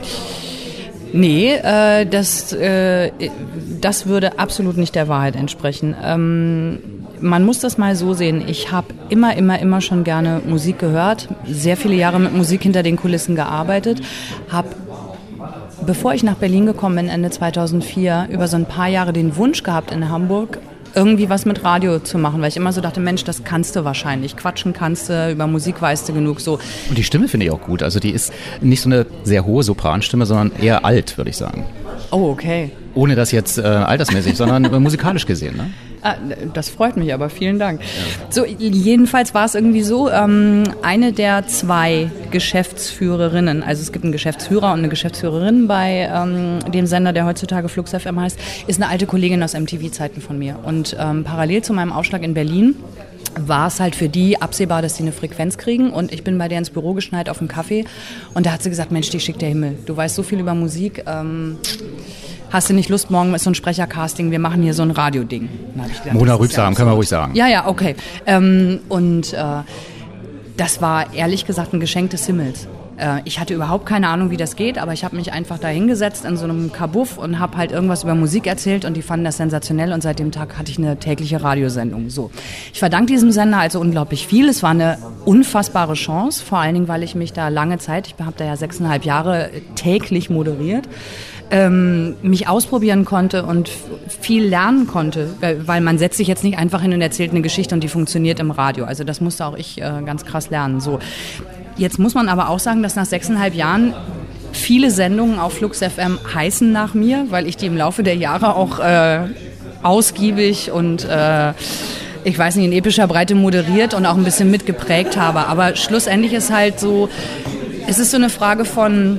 Nee, äh, das, äh, das würde absolut nicht der Wahrheit entsprechen. Ähm, man muss das mal so sehen. Ich habe immer, immer, immer schon gerne Musik gehört, sehr viele Jahre mit Musik hinter den Kulissen gearbeitet, habe, bevor ich nach Berlin gekommen bin, Ende zweitausendvier, über so ein paar Jahre den Wunsch gehabt, in Hamburg irgendwie was mit Radio zu machen, weil ich immer so dachte, Mensch, das kannst du wahrscheinlich, quatschen kannst du, über Musik weißt du genug, so. Und die Stimme finde ich auch gut, also die ist nicht so eine sehr hohe Sopranstimme, sondern eher alt, würde ich sagen. Oh, okay. Ohne das jetzt äh, altersmäßig, sondern musikalisch gesehen, ne? Ah, das freut mich aber, vielen Dank. Ja. So, jedenfalls war es irgendwie so, ähm, eine der zwei Geschäftsführerinnen, also es gibt einen Geschäftsführer und eine Geschäftsführerin bei ähm, dem Sender, der heutzutage Flux F M heißt, ist eine alte Kollegin aus M T V-Zeiten von mir. Und ähm, parallel zu meinem Aufschlag in Berlin war es halt für die absehbar, dass sie eine Frequenz kriegen und ich bin bei der ins Büro geschneit auf dem Kaffee und da hat sie gesagt, Mensch, dich schickt der Himmel, du weißt so viel über Musik, ähm, hast du nicht Lust, morgen ist so ein Sprechercasting, wir machen hier so ein Radioding. Mona Rübsam, können wir ruhig sagen. Ja, ja, okay. Ähm, und äh, das war ehrlich gesagt ein Geschenk des Himmels. Äh, ich hatte überhaupt keine Ahnung, wie das geht, aber ich habe mich einfach da hingesetzt in so einem Kabuff und habe halt irgendwas über Musik erzählt und die fanden das sensationell und seit dem Tag hatte ich eine tägliche Radiosendung. So. Ich verdanke diesem Sender also unglaublich viel. Es war eine unfassbare Chance, vor allen Dingen, weil ich mich da lange Zeit, ich habe da ja sechseinhalb Jahre täglich moderiert, ähm, mich ausprobieren konnte und viel lernen konnte, weil, weil man setzt sich jetzt nicht einfach hin und erzählt eine Geschichte und die funktioniert im Radio. Also das musste auch ich äh, ganz krass lernen. So. Jetzt muss man aber auch sagen, dass nach sechseinhalb Jahren viele Sendungen auf Flux F M heißen nach mir, weil ich die im Laufe der Jahre auch äh, ausgiebig und äh, ich weiß nicht, in epischer Breite moderiert und auch ein bisschen mitgeprägt habe. Aber schlussendlich ist halt so, es ist so eine Frage von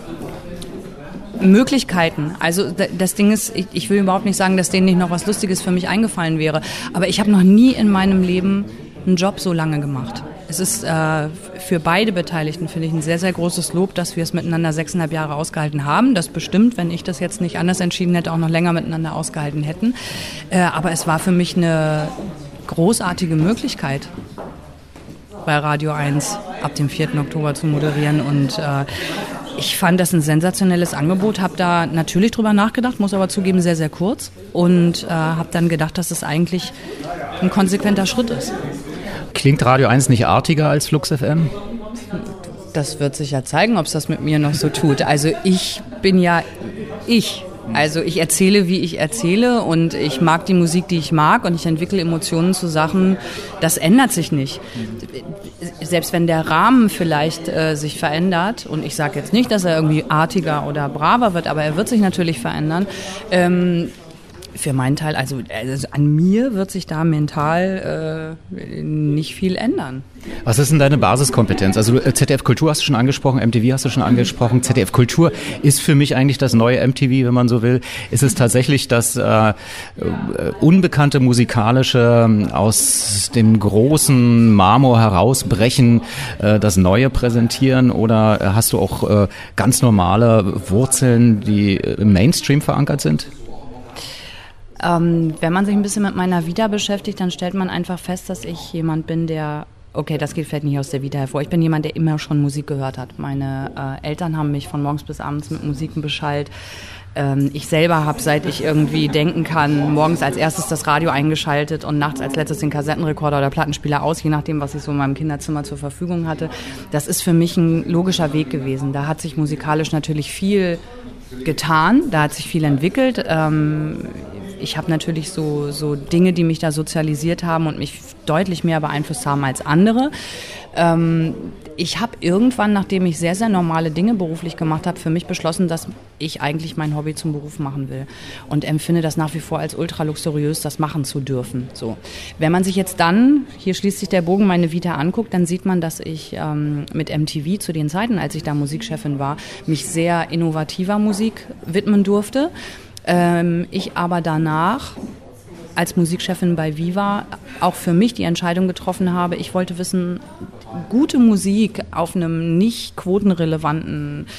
Möglichkeiten. Also das Ding ist, ich, ich will überhaupt nicht sagen, dass denen nicht noch was Lustiges für mich eingefallen wäre. Aber ich habe noch nie in meinem Leben einen Job so lange gemacht. Es ist äh, für beide Beteiligten, finde ich, ein sehr, sehr großes Lob, dass wir es miteinander sechseinhalb Jahre ausgehalten haben. Das bestimmt, wenn ich das jetzt nicht anders entschieden hätte, auch noch länger miteinander ausgehalten hätten. Äh, aber es war für mich eine großartige Möglichkeit, bei Radio eins ab dem vierten Oktober zu moderieren und äh, ich fand das ein sensationelles Angebot, habe da natürlich drüber nachgedacht, muss aber zugeben, sehr, sehr kurz und äh, habe dann gedacht, dass es eigentlich ein konsequenter Schritt ist. Klingt Radio eins nicht artiger als Flux F M? Das wird sich ja zeigen, ob es das mit mir noch so tut. Also ich bin ja ich. Also ich erzähle, wie ich erzähle und ich mag die Musik, die ich mag und ich entwickle Emotionen zu Sachen, das ändert sich nicht. Selbst wenn der Rahmen vielleicht äh, sich verändert und ich sage jetzt nicht, dass er irgendwie artiger oder braver wird, aber er wird sich natürlich verändern. Ähm, für meinen Teil, also, also an mir wird sich da mental äh, nicht viel ändern. Was ist denn deine Basiskompetenz? Also Z D F Kultur hast du schon angesprochen, M T V hast du schon angesprochen. Z D F Kultur ist für mich eigentlich das neue M T V, wenn man so will. Ist es tatsächlich das äh, unbekannte musikalische, aus dem großen Marmor herausbrechen, äh, das Neue präsentieren? Oder hast du auch äh, ganz normale Wurzeln, die im Mainstream verankert sind? Ähm, wenn man sich ein bisschen mit meiner Vita beschäftigt, dann stellt man einfach fest, dass ich jemand bin, der, okay, das geht vielleicht nicht aus der Vita hervor, ich bin jemand, der immer schon Musik gehört hat. Meine äh, Eltern haben mich von morgens bis abends mit Musiken beschallt. Ähm, ich selber habe, seit ich irgendwie denken kann, morgens als erstes das Radio eingeschaltet und nachts als letztes den Kassettenrekorder oder Plattenspieler aus, je nachdem, was ich so in meinem Kinderzimmer zur Verfügung hatte. Das ist für mich ein logischer Weg gewesen. Da hat sich musikalisch natürlich viel getan, da hat sich viel entwickelt. Ähm, Ich habe natürlich so, so Dinge, die mich da sozialisiert haben und mich deutlich mehr beeinflusst haben als andere. Ähm, ich habe irgendwann, nachdem ich sehr, sehr normale Dinge beruflich gemacht habe, für mich beschlossen, dass ich eigentlich mein Hobby zum Beruf machen will und empfinde das nach wie vor als ultra luxuriös, das machen zu dürfen. So. Wenn man sich jetzt dann, hier schließt sich der Bogen, meine Vita anguckt, dann sieht man, dass ich ähm, mit M T V zu den Zeiten, als ich da Musikchefin war, mich sehr innovativer Musik widmen durfte. Ich aber danach als Musikchefin bei Viva auch für mich die Entscheidung getroffen habe, ich wollte wissen, gute Musik auf einem nicht quotenrelevanten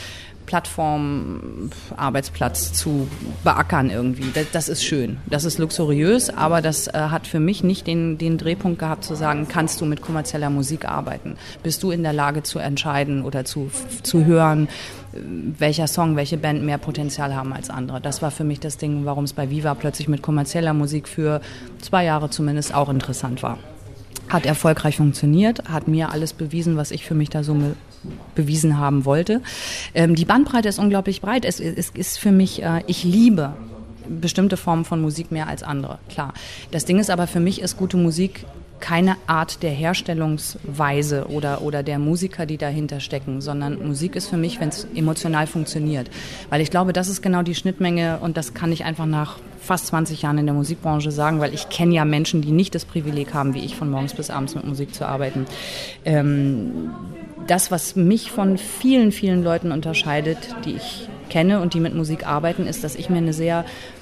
Plattform, Arbeitsplatz zu beackern irgendwie. Das, das ist schön, das ist luxuriös, aber das äh, hat für mich nicht den, den Drehpunkt gehabt zu sagen, kannst du mit kommerzieller Musik arbeiten? Bist du in der Lage zu entscheiden oder zu, zu hören, welcher Song, welche Band mehr Potenzial haben als andere? Das war für mich das Ding, warum es bei Viva plötzlich mit kommerzieller Musik für zwei Jahre zumindest auch interessant war. Hat erfolgreich funktioniert, hat mir alles bewiesen, was ich für mich da so me- bewiesen haben wollte. Ähm, die Bandbreite ist unglaublich breit. Es, es ist für mich, äh, ich liebe bestimmte Formen von Musik mehr als andere, klar. Das Ding ist aber, für mich ist gute Musik keine Art der Herstellungsweise oder, oder der Musiker, die dahinter stecken, sondern Musik ist für mich, wenn es emotional funktioniert. Weil ich glaube, das ist genau die Schnittmenge und das kann ich einfach nach fast zwanzig Jahren in der Musikbranche sagen, weil ich kenne ja Menschen, die nicht das Privileg haben, wie ich, von morgens bis abends mit Musik zu arbeiten. Ähm, das, was mich von vielen, vielen Leuten unterscheidet, die ich kenne und die mit Musik arbeiten, ist, dass ich mir eine sehr,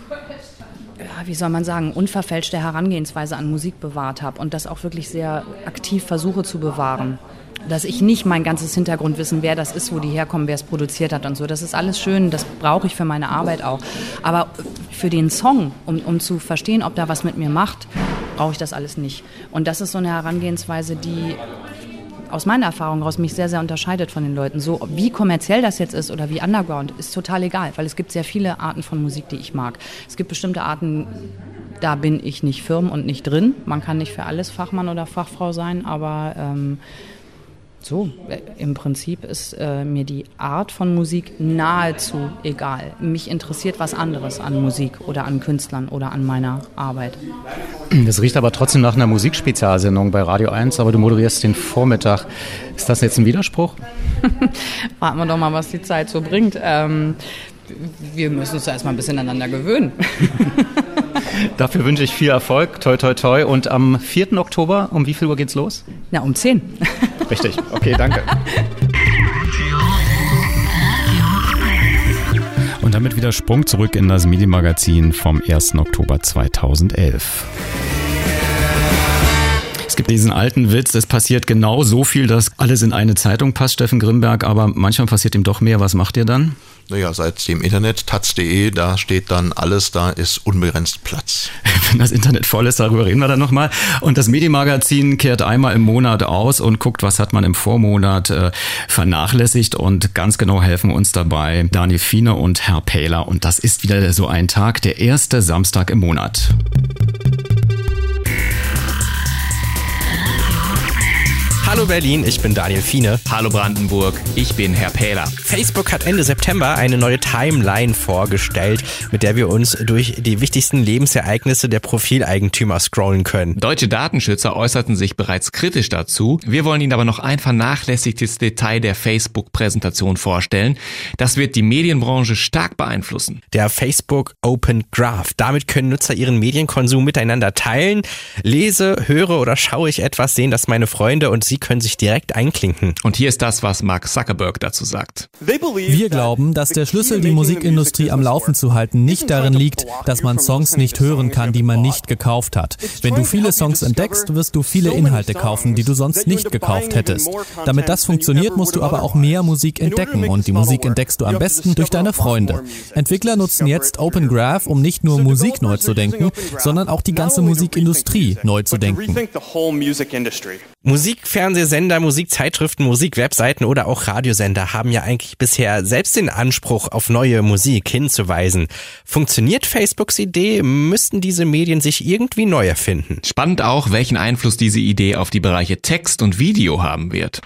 wie soll man sagen, unverfälschte Herangehensweise an Musik bewahrt habe und das auch wirklich sehr aktiv versuche zu bewahren. Dass ich nicht mein ganzes Hintergrundwissen, wer das ist, wo die herkommen, wer es produziert hat und so. Das ist alles schön, das brauche ich für meine Arbeit auch. Aber für den Song, um, um zu verstehen, ob da was mit mir macht, brauche ich das alles nicht. Und das ist so eine Herangehensweise, die aus meiner Erfahrung heraus mich sehr, sehr unterscheidet von den Leuten. So wie kommerziell das jetzt ist oder wie underground, ist total egal, weil es gibt sehr viele Arten von Musik, die ich mag. Es gibt bestimmte Arten, da bin ich nicht firm und nicht drin. Man kann nicht für alles Fachmann oder Fachfrau sein, aber ähm, so, äh, im Prinzip ist äh, mir die Art von Musik nahezu egal. Mich interessiert was anderes an Musik oder an Künstlern oder an meiner Arbeit. Das riecht aber trotzdem nach einer Musikspezialsendung bei Radio eins, aber du moderierst den Vormittag. Ist das jetzt ein Widerspruch? Warten wir doch mal, was die Zeit so bringt. Ähm, wir müssen uns erstmal ein bisschen aneinander gewöhnen. Dafür wünsche ich viel Erfolg, toi toi toi. Und am vierten Oktober, um wie viel Uhr geht's los? Na, um zehn. Richtig, okay, danke. Und damit wieder Sprung zurück in das Medienmagazin vom ersten Oktober zweitausendelf. Es gibt diesen alten Witz, es passiert genau so viel, dass alles in eine Zeitung passt, Steffen Grimberg, aber manchmal passiert ihm doch mehr. Was macht ihr dann? Naja, seit dem Internet, taz punkt de, da steht dann alles, da ist unbegrenzt Platz. Wenn das Internet voll ist, darüber reden wir dann nochmal. Und das Medienmagazin kehrt einmal im Monat aus und guckt, was hat man im Vormonat äh, vernachlässigt. Und ganz genau helfen uns dabei Daniel Fiene und Herr Pähler. Und das ist wieder so ein Tag, der erste Samstag im Monat. Hallo Berlin, ich bin Daniel Fiene. Hallo Brandenburg, ich bin Herr Pähler. Facebook hat Ende September eine neue Timeline vorgestellt, mit der wir uns durch die wichtigsten Lebensereignisse der Profileigentümer scrollen können. Deutsche Datenschützer äußerten sich bereits kritisch dazu. Wir wollen Ihnen aber noch ein vernachlässigtes Detail der Facebook-Präsentation vorstellen. Das wird die Medienbranche stark beeinflussen. Der Facebook Open Graph. Damit können Nutzer ihren Medienkonsum miteinander teilen. Lese, höre oder schaue ich etwas, sehen das meine Freunde und sie können sich direkt einklinken. Und hier ist das, was Mark Zuckerberg dazu sagt. Wir glauben, dass der Schlüssel, die Musikindustrie am Laufen zu halten, nicht darin liegt, dass man Songs nicht hören kann, die man nicht gekauft hat. Wenn du viele Songs entdeckst, wirst du viele Inhalte kaufen, die du sonst nicht gekauft hättest. Damit das funktioniert, musst du aber auch mehr Musik entdecken und die Musik entdeckst du am besten durch deine Freunde. Entwickler nutzen jetzt Open Graph, um nicht nur Musik neu zu denken, sondern auch die ganze Musikindustrie neu zu denken. Musik, Fernsehsender, Musikzeitschriften, Musikwebseiten oder auch Radiosender haben ja eigentlich bisher selbst den Anspruch, auf neue Musik hinzuweisen. Funktioniert Facebooks Idee? Müssten diese Medien sich irgendwie neu erfinden? Spannend auch, welchen Einfluss diese Idee auf die Bereiche Text und Video haben wird.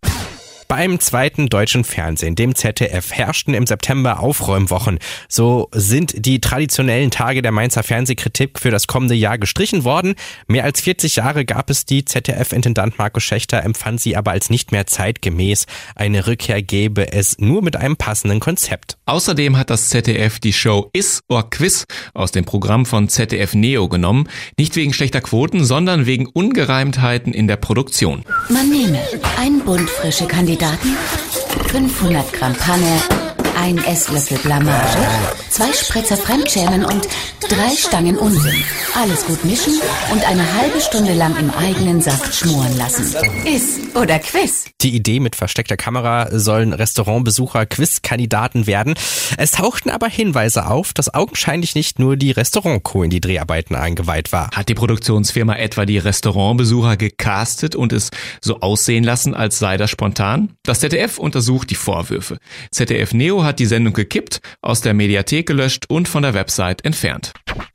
Beim zweiten deutschen Fernsehen, dem Z D F, herrschten im September Aufräumwochen. So sind die traditionellen Tage der Mainzer Fernsehkritik für das kommende Jahr gestrichen worden. Mehr als vierzig Jahre gab es die. Z D F-Intendant Markus Schächter empfand sie aber als nicht mehr zeitgemäß. Eine Rückkehr gäbe es nur mit einem passenden Konzept. Außerdem hat das Z D F die Show Is or Quiz aus dem Programm von Z D F Neo genommen. Nicht wegen schlechter Quoten, sondern wegen Ungereimtheiten in der Produktion. Man nehme ein Bund frische Kandidaten, fünfhundert Gramm Panne, ein Esslöffel Blamage, zwei Spritzer Fremdschämen und drei Stangen Unsinn. Alles gut mischen und eine halbe Stunde lang im eigenen Saft schmoren lassen. Is oder Quiz? Die Idee mit versteckter Kamera sollen Restaurantbesucher Quizkandidaten werden. Es tauchten aber Hinweise auf, dass augenscheinlich nicht nur die Restaurant-Co in die Dreharbeiten eingeweiht war. Hat die Produktionsfirma etwa die Restaurantbesucher gecastet und es so aussehen lassen, als sei das spontan? Das Z D F untersucht die Vorwürfe. Z D F Neo hat die Sendung gekippt, aus der Mediathek gelöscht und von der Website entfernt.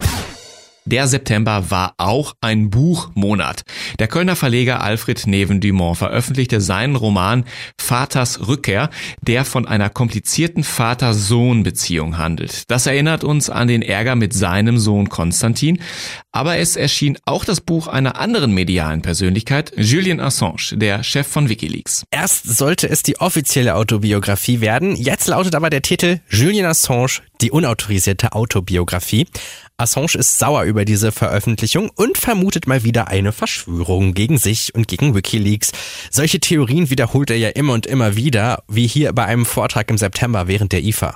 Der September war auch ein Buchmonat. Der Kölner Verleger Alfred Neven-Dumont veröffentlichte seinen Roman Vaters Rückkehr, der von einer komplizierten Vater-Sohn-Beziehung handelt. Das erinnert uns an den Ärger mit seinem Sohn Konstantin, aber es erschien auch das Buch einer anderen medialen Persönlichkeit, Julian Assange, der Chef von WikiLeaks. Erst sollte es die offizielle Autobiografie werden, jetzt lautet aber der Titel Julian Assange, die unautorisierte Autobiografie. Assange ist sauer über diese Veröffentlichung und vermutet mal wieder eine Verschwörung gegen sich und gegen WikiLeaks. Solche Theorien wiederholt er ja immer und immer wieder, wie hier bei einem Vortrag im September während der I F A.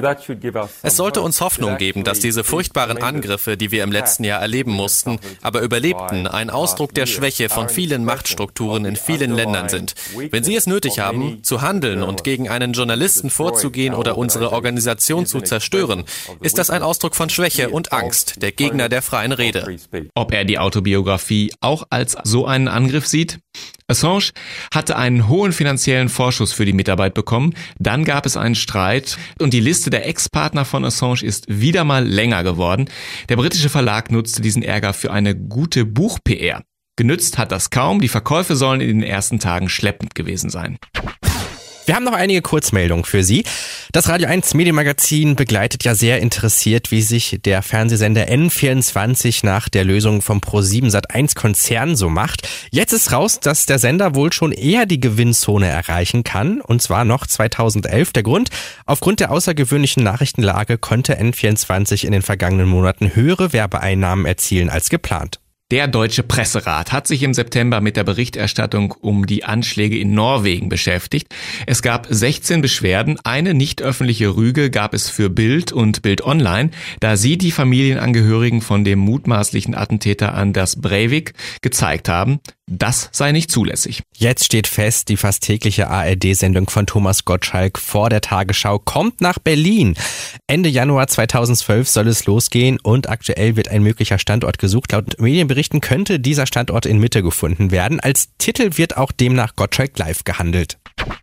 Es sollte uns Hoffnung geben, dass diese furchtbaren Angriffe, die wir im letzten Jahr erleben mussten, aber überlebten, ein Ausdruck der Schwäche von vielen Machtstrukturen in vielen Ländern sind. Wenn sie es nötig haben, zu handeln und gegen einen Journalisten vorzugehen oder unsere Organisation zu zerstören, zerstören. Ist das ein Ausdruck von Schwäche und Angst, der Gegner der freien Rede? Ob er die Autobiografie auch als so einen Angriff sieht? Assange hatte einen hohen finanziellen Vorschuss für die Mitarbeit bekommen, dann gab es einen Streit und die Liste der Ex-Partner von Assange ist wieder mal länger geworden. Der britische Verlag nutzte diesen Ärger für eine gute Buch-P R. Genützt hat das kaum, die Verkäufe sollen in den ersten Tagen schleppend gewesen sein. Wir haben noch einige Kurzmeldungen für Sie. Das Radio eins Medienmagazin begleitet ja sehr interessiert, wie sich der Fernsehsender N vierundzwanzig nach der Lösung vom Pro sieben Sat eins Konzern so macht. Jetzt ist raus, dass der Sender wohl schon eher die Gewinnzone erreichen kann, und zwar noch zweitausendelf. Der Grund: Aufgrund der außergewöhnlichen Nachrichtenlage konnte N vierundzwanzig in den vergangenen Monaten höhere Werbeeinnahmen erzielen als geplant. Der Deutsche Presserat hat sich im September mit der Berichterstattung um die Anschläge in Norwegen beschäftigt. Es gab sechzehn Beschwerden. Eine nicht öffentliche Rüge gab es für Bild und Bild Online, da sie die Familienangehörigen von dem mutmaßlichen Attentäter Anders Breivik gezeigt haben. Das sei nicht zulässig. Jetzt steht fest, die fast tägliche A R D-Sendung von Thomas Gottschalk vor der Tagesschau kommt nach Berlin. Ende Januar zweitausendzwölf soll es losgehen und aktuell wird ein möglicher Standort gesucht. Laut Medienberichten könnte dieser Standort in Mitte gefunden werden. Als Titel wird auch demnach Gottschalk live gehandelt.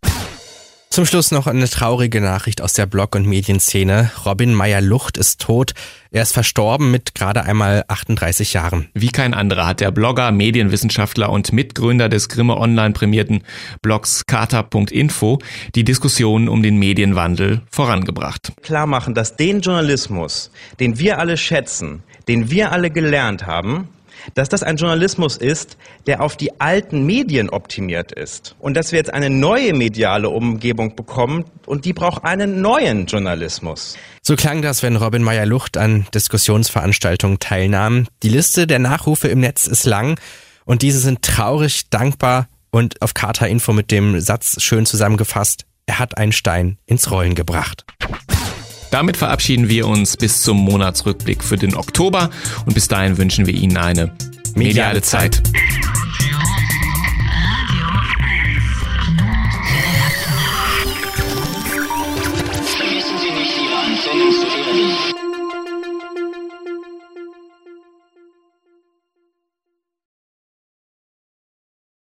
Zum Schluss noch eine traurige Nachricht aus der Blog- und Medienszene. Robin Meyer-Lucht ist tot. Er ist verstorben mit gerade einmal achtunddreißig Jahren. Wie kein anderer hat der Blogger, Medienwissenschaftler und Mitgründer des Grimme Online prämierten Blogs Carta Punkt info die Diskussionen um den Medienwandel vorangebracht. Klar machen, dass den Journalismus, den wir alle schätzen, den wir alle gelernt haben, dass das ein Journalismus ist, der auf die alten Medien optimiert ist. Und dass wir jetzt eine neue mediale Umgebung bekommen und die braucht einen neuen Journalismus. So klang das, wenn Robin Meyer-Lucht an Diskussionsveranstaltungen teilnahm. Die Liste der Nachrufe im Netz ist lang und diese sind traurig, dankbar und auf Carta Info mit dem Satz schön zusammengefasst: Er hat einen Stein ins Rollen gebracht. Damit verabschieden wir uns bis zum Monatsrückblick für den Oktober und bis dahin wünschen wir Ihnen eine mediale Zeit.